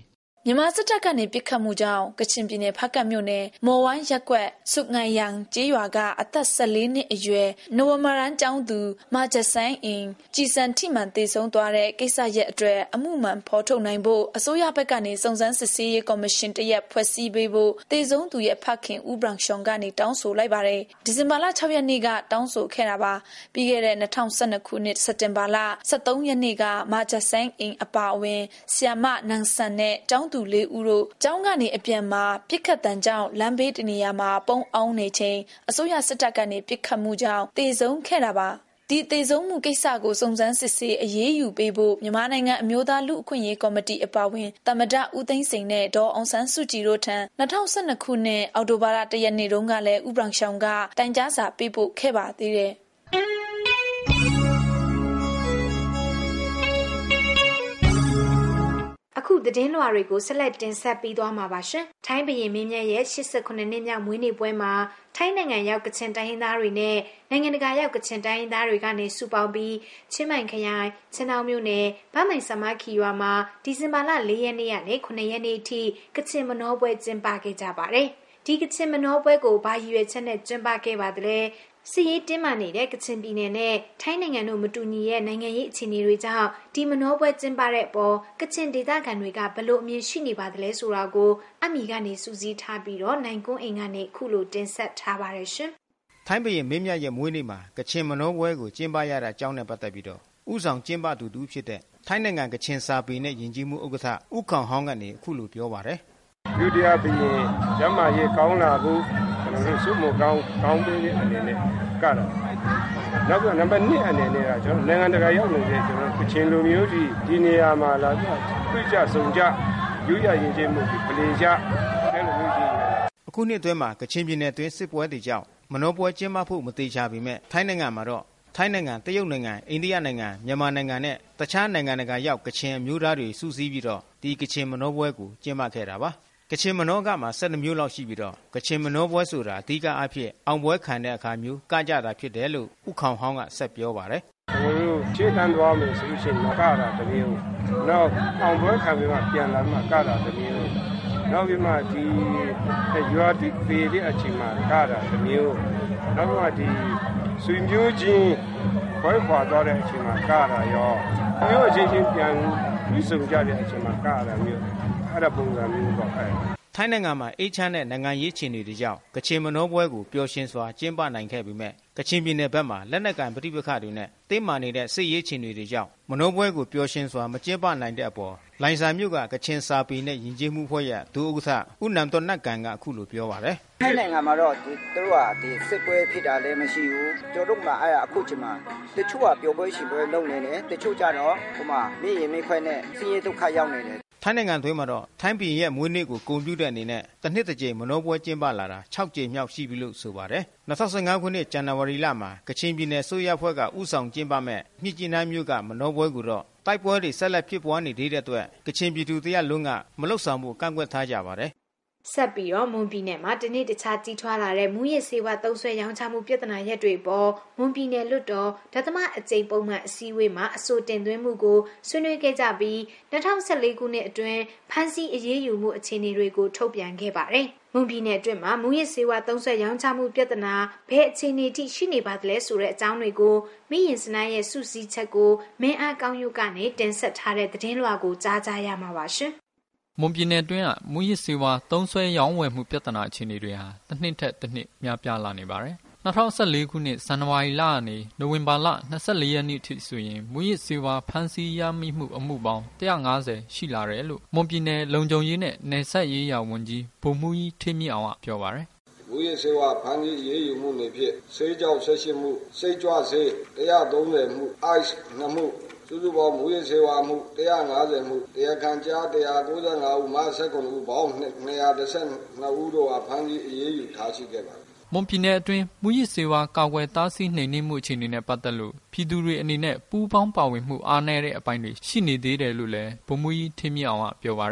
S: မြန်မာစစ်တပ်ကနေပစ်ခတ်မှုကြောင့်ကချင်ပြည်နယ်ဖားကတ်မြို့နယ်မော်ဝိုင်းရက်ကွက်စုငိုင်ယန်ကျေးရွာကအသက်ဆယ်လေးနှစ်အရွယ်နဝမရန်ကျောင်းသူမာဂျဆိုင်အင်ကြည်စံထိမှန်သေဆုံးသွားတဲ့ကိစ္စရဲ့အတွက်အမှုမှန်ဖော်ထုတ်နိုင်ဖို့အစိုးရဘက်ကနေစုံစမ်းစစ်ဆေးရေးကော်မရှင်တရက်ဖွဲ့စည်းပေးဖို့သေဆုံးသူရဲ့ဖခင်ဦးဘရန်ရှောင်ကနေတောင်းဆိုလိုက်ပါတယ်ဒီဇင်ဘာလ၆ရက်နေ့ကတောင်းဆိုခဲ့တာပါပြီးခဲ့တဲ့၂၀၁၂ခုနှစ်စက်တင်ဘာလ၁၃ရက်နေ့ကမာဂျဆိုင်အင်အပါအဝင်ဆီယမနန်ဆန်နဲ့ကျောင်းသူလေးဦးတို့ကျောင်းကနေအပြန်မှာပြစ်ခတ်တံကြောင့်လမ်းဘေးတနေရာမှာပုံအောင်နေချိန်အစိုးရစစ်တပ်ကနေပြစ်ခတ်မှုကြောင့်တေဆုံးခဲ့တာပါဒီတေဆုံးမှုကိစ္စကိုစုံစမ်းစစ်ဆေးအရေးယူပေးဖို့မြန်မာနိုင်ငံအမျိုးသားလူ့အခွင့်အရေးကော်မတီအပါအဝင်သမ္မတဦးသိန်းစိန်နဲ့ဒေါ်အောင်ဆန်းစုကြည်တို့ထံ၂၀၁၂ခုနှစ်အောက်တိုဘာလ၁ရက်နေ့တုန်းကလည်းဦးဘရန်ရှောင်ကတိုင်ကြားစာပေးပို့ခဲ့ပါသေးတယ်
T: အခုသတင်းလွှာတွေကိုဆက်လက်တင်ဆက်ပေးသွားမှာပါရှင်။ထိုင်းဘုရင်မင်းမြတ်ရဲ့၈၈နှစ်မြောက်မွေးနေ့ပွဲမှာထိုင်းနိုင်ငံရောက်ကချင်တိုင်းရင်းသားတွေနဲ့နိုင်ငံတကာရောက်ကချင်တိုင်းရင်းသားတွေကနေစုပေါင်းပြီးချင်းမိုင်ခရိုင်ချင်းတောင်မြို့နယ်ဗမိုင်ဆမခီရွာမှာဒီဇင်ဘာလ၄ရက်နေ့ကနေခုနှစ်ရက်နေ့အထိကချင်မနောပွဲကျင်းပခဲ့ကြပါတယ်။ဒီကချင်မနောပွဲကိုဘာရည်ရွယ်ချက်နဲ့ကျင်းပခဲ့ပါသလဲ။စီရေးတင်းမာနေတဲ့ကချင်ပြည်နယ်နဲ့ထိုင်းနိုင်ငံတို့မတူညီတဲ့နိုင်ငံရေးအခြေအနေတွေကြောင့်ဒီမနောပွဲကျင်းပတဲ့အပေါ်ကချင်ဒေသခံတွေကဘလို့အမြင်ရှိနေပါသလဲဆိုတာကိုအမီကနေစူးစီးထားပြီးတော့နိုင်ကွန်းအိမ်ကနေခုလိုတင်ဆက်ထားပါတယ်ရှင်
A: ။ထိုင်းဘုရင်မင်းမြတ်ရဲ့မွေးနေ့မှာကချင်မနောပွဲကိုကျင်းပရတာအကြောင်းနဲ့ပတ်သက်ပြီးတော့ဥဆောင်ကျင်းပသူတူဖြစ်တဲ့ထိုင်းနိုင်ငံကချင်စာပေနဲ့ယဉ်ကျေးမှုဥက္ကဋ္ဌဦးခေါင်ဟောင်းကနေခုလိုပြောပါတယ်
V: ။လူတရားဘုရင်ရမရဲ့ကောင်းလာဖို့ကျွန်တော်တို့စုမှုကောင်းကောင်းပေးတဲ့အနေနဲ့ကတော့နောက်ကနံပါတ်၂အနေနဲ့ကကျွန်တော်နိုင်ငံတကာရောက်နေတဲ့ကျွန်တော်ကချင်လူမျိုးကြီးဒီနေရာမှာလာပြီးတွေ့ကြဆုံကြယူရရင်ချင်းမှုပလင်ကြအဲလိုမျိုးကြီး
A: အခုနှစ်အတွင်းမှာကချင်ပြည်နယ်အတွင်းစစ်ပွဲတွေကြောင့်မနောပွဲကျင်းပဖို့မသေးချာပေမဲ့ထိုင်းနိုင်ငံမှာတော့ထိုင်းနိုင်ငံတရုတ်နိုင်ငံအိန္ဒိယနိုင်ငံမြန်မာနိုင်ငံနဲ့တခြားနိုင်ငံတွေကရောက်ကချင်အမျိုးသားတွေစုစည်းပြီးတော့ဒီကချင်မနောပွဲကိုကျင်းပခဲ့တာပါကချင်မနောကမှာ၁၂မျိုးလောက်ရှိပြီးတော့ကချင်မနောပွဲဆိုတာအဓိကအဖြစ်အောင်ပွဲခံတဲ့အခါမျိုးကကြတာဖြစ်တယ်လို့ဥခေါင်ဟောင်းကဆက်ပြောပါတယ်
V: ကျွန်တော်တို့ခြေတန်းသွားမယ်ဆိုလို့ရှိရင်ကတာတမျိုးနောက်အောင်ပွဲခံပြီးမှပြန်လာမှကတာတမျိုးနောက်ပြီးမှဒီရွာတိပေတဲ့အချိန်မှာကတာတမျိုးနောက်ပြီးမှဒီဆွေမျိုးချင်းခွဲခွာသွားတဲ့အချိန်မှာကတာရောမျိုးအချင်းချင်းပြန်ပြီးဆုံကြတဲ့အချိန်မှာကတာမျိုးအဲ့ဒါပုံစံမျိုးပေါ့အဲ့
A: ထိုင်းနိုင်ငံမှာအေးချမ်းတဲ့နိုင်ငံရေးအခြေအနေတွေကြောင့်ကချင်မနောပွဲကိုပျော်ရွှင်စွာကျင်းပနိုင်ခဲ့ပေမဲ့ကချင်ပြည်နယ်ဘက်မှာလက်နက်ကိုင်ပဋိပက္ခတွေနဲ့တင်းမာနေတဲ့စစ်ရေးအခြေအနေတွေကြောင့်မနောပွဲကိုပျော်ရွှင်စွာမကျင်းပနိုင်တဲ့အပေါ်လိုင်ဆာမြို့ကကချင်စာပေနဲ့ယဉ်ကျေးမှုဖွဲ့ရဒုဥက္ကဋ္ဌဦးနမ်တော်နတ်ကန်ကအခုလိုပြောပါတယ်
W: ထိုင်းနိုင်ငံမှာတော့သူတို့ကဒီစစ်ပွဲဖြစ်တာလည်းမရှိဘူးကျွန်တော်တို့ကအဲ့အခုချိန်မှာတချို့ကပျော်ပွဲရှင်ပွဲလုပ်နေတယ်တချို့ကြတော့ဟိုမှာမိရင်မိခွဲနဲ့ဆင်းရဲဒုက္ခရောက်နေတယ်
A: ထိုင်းနိုင်ငံသွင်းမှာတော့ထိုင်းပြည်ရဲ့မွေးနေ့ကိုဂုဏ်ပြုတဲ့အနေနဲ့တစ်နှစ်တစ်ကြိမ်မနောပွဲကျင်းပလာတာ၆ကြိမ်မြောက်ရှိပြီလို့ဆိုပါတယ်။၂၀၁၅ခုနှစ်ဇန်နဝါရီလမှာကချင်ပြည်နယ်ဆိုရဖွဲ့ကဥဆောင်ကျင်းပမဲ့မြစ်ကြီးနားမြို့ကမနောပွဲကိုတော့တိုက်ပွဲတွေဆက်လက်ဖြစ်ပွားနေသေးတဲ့အတွက်ကချင်ပြည်သူတရားလုံးကမလုဆောင်မှုကန့်ကွက်ထားကြပါတယ်။
T: ဆက်ပြီးတော့မွန်ပြည်နယ်မှာတနေ့တခြားကြီးထွားလာတဲ့မူရစ်ဆေးဝါးသုံးစွဲရောင်းချမှုပြဿနာရက်တွေပေါ်မွန်ပြည်နယ်လွတ်တော်ဒသမအကြိမ်ပုံမှန်အစည်းအဝေးမှာအဆိုတင်သွင်းမှုကိုဆွေးနွေးခဲ့ကြပြီး၂၀၁၄ခုနှစ်အတွင်းဖမ်းဆီးအရေးယူမှုအခြေအနေတွေကိုထုတ်ပြန်ခဲ့ပါတယ်။မွန်ပြည်နယ်အတွင်းမှာမူရစ်ဆေးဝါးသုံးစွဲရောင်းချမှုပြဿနာဘယ်အခြေအနေထိရှိနေပါသလဲဆိုတဲ့အကြောင်းတွေကိုမိရင်စနိုင်းရဲ့စုစည်းချက်ကိုမင်းအားကောင်းရုပ်ကနေတင်ဆက်ထားတဲ့သတင်းလွှာကိုကြားကြရမှာပါရှင်
X: ။မွန်ပြည်နယ်အတွင်းကမူရစ်ဆေးဝါးသုံးစွဲရောင်းဝယ်မှုပြဿနာအခြေအနေတွေဟာတစ်နှစ်ထက်တစ်နှစ်များပြားလာနေပါတယ်။၂၀၁၄ခုနှစ်ဇန်နဝါရီလကနေနိုဝင်ဘာလ၂၄ရက်နေ့ထိဆိုရင်မူရစ်ဆေးဝါးဖမ်းဆီးရမိမှုအမှုပေါင်း၁၅၀ရှိလာတယ်လို့မွန်ပြည်နယ်လုံခြုံရေးနဲ့နယ်စပ်ရေးရာဝန်ကြီးဗိုလ်မှူးကြီးထေးမြင့်အောင်ကပြောပါတယ်
Y: ။မူရစ်ဆေးဝါးဖမ်းဆီးရေးယူမှုတွေဖြင့်ဆေးကြောင့်ဆက်ရှိမှုစိတ်ကြွဆေး၁၃၀မှု ice ၂မှုစုစုပေါင်းမူရစ်ဆေးဝါးမှု၁၅၀မှုတရားခံကြား၁၉၅ဦးမှ၁၉ဦးပေါင်း၂၁၂ဦးတို့အားဖမ်းဆီးအရေးယူထားရှိခဲ့ပါတယ်
X: မွန်ပြည်နယ်အတွင်းမူရစ်ဆေးဝါးကာကွယ်တားဆီးနှိမ်နင်းမှုအခြေအနေနဲ့ပတ်သက်လို့ပြည်သူတွေအနေနဲ့ပူးပေါင်းပါဝင်မှုအားနည်းတဲ့အပိုင်းတွေရှိနေသေးတယ်လို့လည်းဗိုလ်မှူးကြီးထေးမြင့်အောင်ကပြောပါတယ်။မ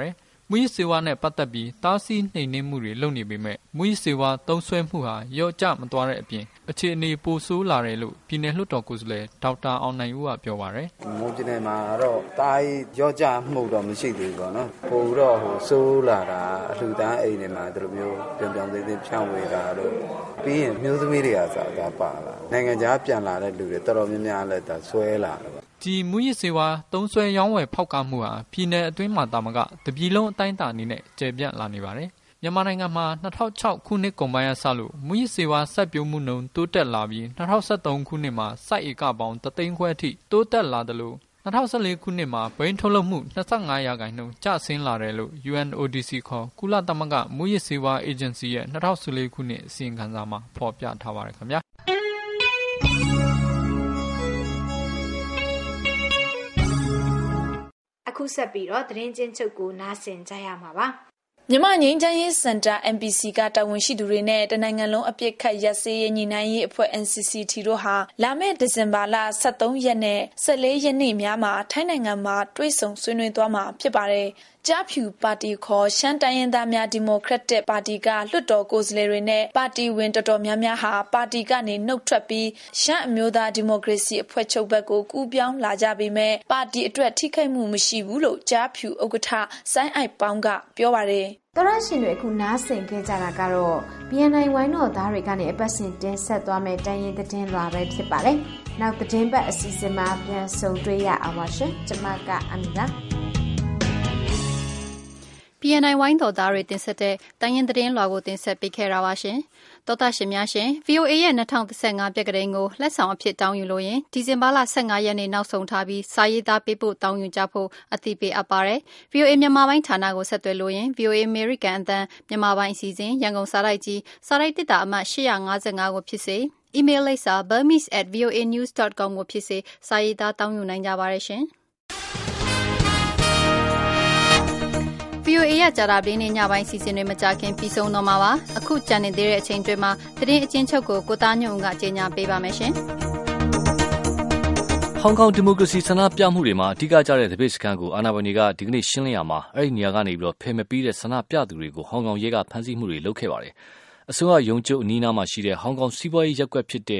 X: မူရစ်စေဝါနဲ့ပတ်သက်ပြီးတားဆီးနှိမ်နင်းမှုတွေလုပ်နေပေမဲ့မူရစ်စေဝါသုံးစွဲမှုဟာရော့ကျမသွားတဲ့အပြင်အခြေအနေပိုဆိုးလာတယ်လို့ပြည်နယ်လွှတ်တော်ကိုယ်စားလှယ်ဒေါက်တာအောင်နိုင်ဦးကပြောပါတယ်
O: ။မွန်ပြည်နယ်မှာတော့တားရော့ကျမှုတော့မရှိသေးဘူးပေါ့နော်။ပိုတော့ဟိုဆိုးလာတာအထူးတန်းအိမ်တွေမှာဒီလိုမျိုးပြောင်ပြောင်သေးသေးဖြန့်ဝေတာတို့ပြီးရင်မျိုးသမီးတွေကစားတာပါလာနိုင်ငံခြားပြန်လာတဲ့လူတွေတော်တော်များများလည်းဒါဆွဲလာတယ်
X: ဒီမူရစ်စေဝါသုံးစွဲရောင်းဝယ်ဖောက်ကားမှုဟာပြည်내အတွင်းမှာတာမကတပြည်လုံးအတိုင်းအတာအနေနဲ့ကျယ်ပြန့်လာနေပါတယ်။မြန်မာနိုင်ငံမှာ၂၀၀၆ခုနှစ်ကုန်ပိုင်းကစလို့မူရစ်စေဝါစိုက်ပျိုးမှုနှုန်းတိုးတက်လာပြီး၂၀၁၃ခုနှစ်မှာစိုက်ဧကပေါင်းတသိန်းခွဲအထိတိုးတက်လာတယ်လို့၂၀၁၄ခုနှစ်မှာဘိန်းထုတ်လုပ်မှု၂၅ရာခိုင်နှုန်းကျဆင်းလာတယ်လို့ ယူအန် အို ဒီ စီ ခေါ်ကုလသမဂ္ဂမူရစ်စေဝါအေဂျင်စီရဲ့၂၀၁၄ခုနှစ်အစီရင်ခံစာမှာဖော်ပြထားပါတယ်ခင်ဗျာ
T: အခုဆက်ပြီးတော့သတင်းချင်းချုပ်ကိုနားဆင်ကြရမှာပါ
S: မြန်မာငြိမ်းချမ်းရေးစင်တာ အမ် ပီ စီ ကတာဝန်ရှိသူတွေနဲ့တနိုင်ငံလုံးအပြစ်ခတ်ရပ်စဲရေးညီနိုင်ရေးအဖွဲ့ အန် စီ စီ တီ တို့ဟာလာမယ့်ဒီဇင်ဘာလ၁၃ရက်နဲ့၁၄ရက်နေ့များမှာထိုင်းနိုင်ငံမှာတွေ့ဆုံဆွေးနွေးသွားမှာဖြစ်ပါတယ်။ကြားဖြူပါတီခေါ်ရှမ်းတိုင်းရင်းသားများဒီမိုကရက်တစ်ပါတီကလွှတ်တော်ကိုယ်စားလှယ်တွေနဲ့ပါတီဝင်တော်တော်များများဟာပါတီကနေနှုတ်ထွက်ပြီးရှမ်းအမျိုးသားဒီမိုကရေစီအဖွဲ့ချုပ်ဘက်ကိုကူးပြောင်းလာကြပေမဲ့ပါတီအတွက်ထိခိုက်မှုမရှိဘူးလို့ကြားဖြူဥက္ကဋ္ဌစိုင်းအိုက်ပေါင်းကပြောပါတယ်
T: ။သောရရှင်တွေအခုနားဆင်ခဲ့ကြတာကတော့ ဘီ အန် အိုင် ဝိုင်းတော်သားတွေကနေအပတ်စဉ်တင်ဆက်သွားမယ့်တိုင်းရင်းသတင်းလွှာပဲဖြစ်ပါတယ်။နောက်သတင်းပတ်အစီအစဉ်မှာပြန်ဆုံတွေ့ရအောင်ပါရှင်။ကျွန်မကအမီပါ
B: ဘီ အန် အိုင် ဝိုင်းတော်သားတွေတင်ဆက်တဲ့တိုင်းရင်းသတင်းလွှာကိုတင်ဆက်ပေးခဲ့တာပါရှင်။သောတာရှင်များရှင် ဗီ အို အေ ရဲ့၂၀၁၅ပြက္ခဒိန်ကိုလက်ဆောင်အဖြစ်တောင်းယူလို့ရင်ဒီဇင်ဘာလ၁၅ရက်နေ့နောက်ဆုံးထားပြီးစာရေးသားပေးဖို့တောင်းယူကြဖို့အသိပေးအပ်ပါတယ်။ ဗီ အို အေ မြန်မာပိုင်းဌာနကိုဆက်သွယ်လို့ရင် ဗီ အို အေ အမေရိကန်အသံမြန်မာပိုင်းအစီအစဉ်ရန်ကုန်စာတိုက်ကြီးစာတိုက်တစ်တာအမှတ်၈၅၅ကိုဖြစ်စေအီးမေးလ်လိပ်စာ burmese at v o a news dot com ကိုဖြစ်စေစာရေးသားတောင်းယူနိုင်ကြပါတယ်ရှင်။ ဗီ အို အေ ရကြာတာပင်းနေ့ညပိုင်းစီစဉ်တွေမကြခင်ပြီးဆုံးတော့မှာပါအခုကြံနေသေးတဲ့အချိန်တွေမှာသတင်းအချင်းချုပ်ကိုကိုသားညွန့်ဦးကကြေညာပေးပါမယ်ရှင်
C: ဟောင်ကောင်ဒီမိုကရေစီဆန္ဒပြမှုတွေမှာအဓိကကျတဲ့တပိတ်စခန်းကိုအာဏာပိုင်တွေကဒီကနေ့ရှင်းလင်းရမှာအဲ့ဒီနေရာကနေပြီးတော့ဖယ်မပြီးတဲ့ဆန္ဒပြသူတွေကိုဟောင်ကောင်ရဲကဖမ်းဆီးမှုတွေလုပ်ခဲ့ပါတယ်အစိုးရရုံးချုပ်အနီးနားမှာရှိတဲ့ဟောင်ကောင်စီးပွားရေးရပ်ကွက်ဖြစ်တဲ့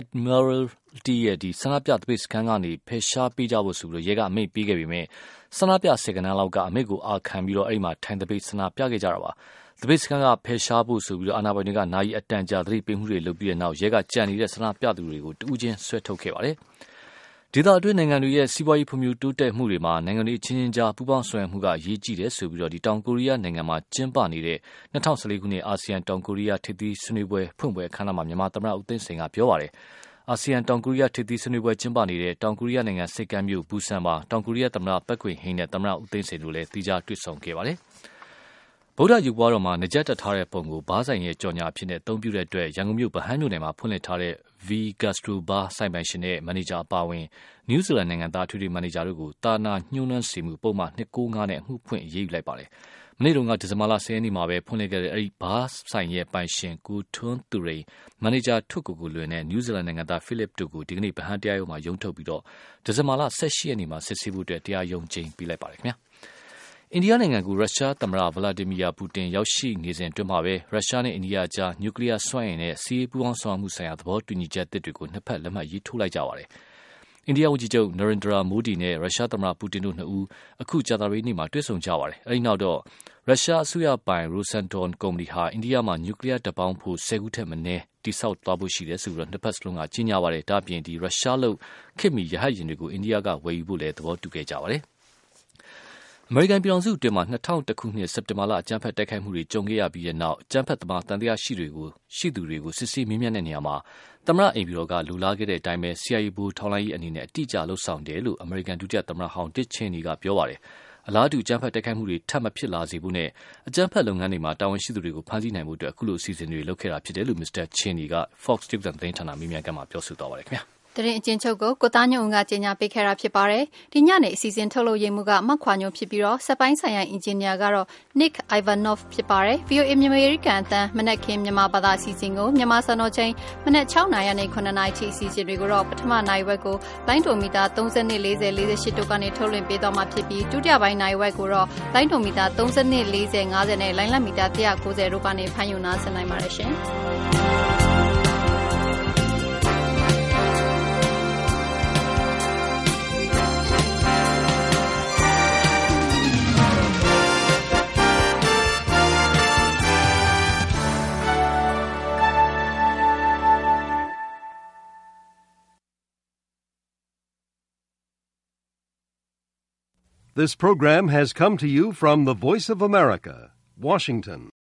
C: Admiralty ရဲ့ဒီဆန္ဒပြတပိတ်စခန်းကနေဖယ်ရှားပေးကြဖို့ဆိုပြီးရဲကအမိန့်ပေးခဲ့ပေမဲ့ဆန္ဒပြစေကနန်းလောက်ကအမိန့်ကိုအာခံပြီးတော့အဲ့ဒီမှာထိုင်တပိတ်ဆန္ဒပြခဲ့ကြတာပါတပိတ်စခန်းကဖယ်ရှားဖို့ဆိုပြီးတော့အာဏာပိုင်တွေကနာရီအတန်ကြာသတိပေးမှုတွေလုပ်ပြီးတဲ့နောက်ရဲကကြံနေတဲ့ဆန္ဒပြသူတွေကိုတူးချင်းဆွဲထုတ်ခဲ့ပါတယ်ဒေသအတွင်းနိုင်ငံတွေရဲ့စီးပွားရေးဖွံ့ဖြိုးတိုးတက်မှုတွေမှာနိုင်ငံတွေချင်းချင်းကြားပူးပေါင်းဆောင်ရွက်မှုကအရေးကြီးတယ်ဆိုပြီးတော့ဒီတောင်ကိုရီးယားနိုင်ငံမှာကျင်းပနေတဲ့၂၀၁၄ခုနှစ်အာဆီယံတောင်ကိုရီးယားထိပ်သီးဆွေးနွေးပွဲဖွင့်ပွဲအခမ်းအနားမှာမြန်မာသမ္မတဦးသိန်းစိန်ကပြောပါတယ်အာဆီယံတောင်ကိုရီးယားထိပ်သီးဆွေးနွေးပွဲကျင်းပနေတဲ့တောင်ကိုရီးယားနိုင်ငံစိတ်ကမ်းမြို့ဘူဆန်မှာတောင်ကိုရီးယားသမ္မတပက်ခွင်ဟိန်းနဲ့သမ္မတဦးသိန်းစိန်တို့လည်းသီးခြားတွေ့ဆုံခဲ့ပါတယ်ဗုဒ္ဓရုပ်ပွားတော်မှာနကြက်တက်ထားတဲ့ပုံကိုဘားဆိုင်ရဲ့ကြော်ညာအဖြစ်နဲ့အသုံးပြုတဲ့အတွက်ရန်ကုန်မြို့ဗဟန်းမြို့နယ်မှာဖွင့်လှစ်ထားတဲ့ V Gastro Bar ဆိုင်ပိုင်ရှင်နဲ့မန်နေဂျာအပါအဝင်နယူးဇီလန်နိုင်ငံသားထွေထွေမန်နေဂျာတို့ကိုတာနာညှိုးနှွမ်းစေမှုပုံမှန်နှစ်ကိုးငါးနဲ့အမှုဖွင့်အရေးယူလိုက်ပါတယ်။မနေ့တုန်းကဒီဇင်ဘာလ၁၀ရက်နေ့မှာပဲဖွင့်လှစ်ခဲ့တဲ့အဲဒီဘားဆိုင်ရဲ့ပိုင်ရှင်ကိုထွန်းသူရိန်မန်နေဂျာထွတ်ကိုကိုလွင်နဲ့နယူးဇီလန်နိုင်ငံသားဖိလစ်တို့ကိုဒီကနေ့ဗဟန်းတရားရုံးမှာရုံးထုတ်ပြီးတော့ဒီဇင်ဘာလ၁၈ရက်နေ့မှာစစ်ဆေးဖို့အတွက်တရားရုံးချိန်ပေးလိုက်ပါတယ်ခင်ဗျာ။အိန္ဒိယနိုင်ငံကိုရုရှားသမ္မတဗလာဒီမီယာပူတင်ရောက်ရှိနေစဉ်အတွင်းမှာပဲရုရှားနဲ့အိန္ဒိယအကြားနျူကလ িয়ার စွမ်းအင်နဲ့စီးရေးပူးပေါင်းဆောင်ရွက်မှုဆိုင်ရာသဘောတူညီချက်အသစ်တွေကိုနှစ်ဖက်လက်မှတ်ရေးထိုးလိုက်ကြပါတယ်။အိန္ဒိယဝန်ကြီးချုပ်နရင်ဒရာမိုဒီနဲ့ရုရှားသမ္မတပူတင်တို့နှစ်ဦးအခုကြာသပတေးနေ့မှာတွေ့ဆုံကြပါတယ်။အဲဒီနောက်တော့ရုရှားအစိုးရပိုင်ရိုဆန်တွန်ကုမ္ပဏီဟာအိန္ဒိယမှာနျူကလ িয়ার တပ်ပေါင်းဖို့ဆယ်ခုထက်မနည်းတိစောက်သွားဖို့ရှိတယ်ဆိုပြီးတော့နှစ်ဖက်စလုံးကကြေညာပါတယ်။ဒါ့အပြင်ဒီရုရှားလို့ခေတ်မီရဟတ်ယာဉ်တွေကိုအိန္ဒိယကဝယ်ယူဖို့လည်းသဘောတူခဲ့ကြပါတယ်။အမေရိကန်ပြည်ထောင်စုအတွင်းမှာ၂၀၀၁ခုနှစ်စက်တင်ဘာလအကြမ်းဖက်တိုက်ခိုက်မှုတွေကြုံခဲ့ရပြီးတဲ့နောက်အကြမ်းဖက်သမားတန်တရားရှိတွေကိုရှိသူတွေကိုစစ်ဆေးမေးမြန်းတဲ့နေရာမှာသမ္မတအိမ်ဖြူတော်ကလူလားခဲ့တဲ့အတိုင်းပဲ စီ အိုင် အေ ဘူထောက်လှမ်းရေးအနေနဲ့အတိအကျလှုပ်ဆောင်တယ်လို့အမေရိကန်ဒုတိယသမ္မတဟောင်းတစ်ချင်နီကပြောပါတယ်။အလားတူအကြမ်းဖက်တိုက်ခိုက်မှုတွေထပ်မဖြစ်လာစေဖို့နဲ့အကြမ်းဖက်လုပ်ငန်းတွေမှာတာဝန်ရှိသူတွေကိုဖမ်းဆီးနိုင်ဖို့အတွက်အခုလိုအစီအစဉ်တွေလုပ်ခဲ့တာဖြစ်တယ်လို့မစ္စတာချင်နီက Fox News သတင်းဌာနမေးမြန်းခန်းမှာပြောဆိုသွားပါတယ်ခင်ဗျာ။
B: တရင်အချင်းချုပ်ကိုကိုသားညုံကကြေညာပေးခဲ့တာဖြစ်ပါတယ်။ဒီညနေအစီအစဉ်ထုတ်လုပ်ရေးမှုကမတ်ခွာညိုဖြစ်ပြီးတော့စက်ပိုင်းဆိုင်ရာအင်ဂျင်နီယာကတော့ Nick Ivanov ဖြစ်ပါတယ်။ V O A မြန်မာအမေရိကန်အသံမနက်ခင်းမြန်မာဘာသာအစီအစဉ်ကိုမြန်မာစံတော်ချိန်မနက်၆နာရီနဲ့ခုနှစ်နာရီထိအစီအစဉ်တွေကိုတော့ပထမနိုင်ဝက်ကိုလိုင်းဒိုမီတာသုံး၂ ၄၀ ၄၈တို့ကနေထုတ်လွှင့်ပေးသွားမှာဖြစ်ပြီးဒုတိယပိုင်းနိုင်ဝက်ကိုတော့လိုင်းဒိုမီတာသုံး၂ ၄၀ ၅၀နဲ့လိုင်းလက်မီတာ၁၉၀တို့ကနေဖမ်းယူနာဆင်နိုင်ပါတယ်ရှင်။
D: This program has come to you from the Voice of America, Washington.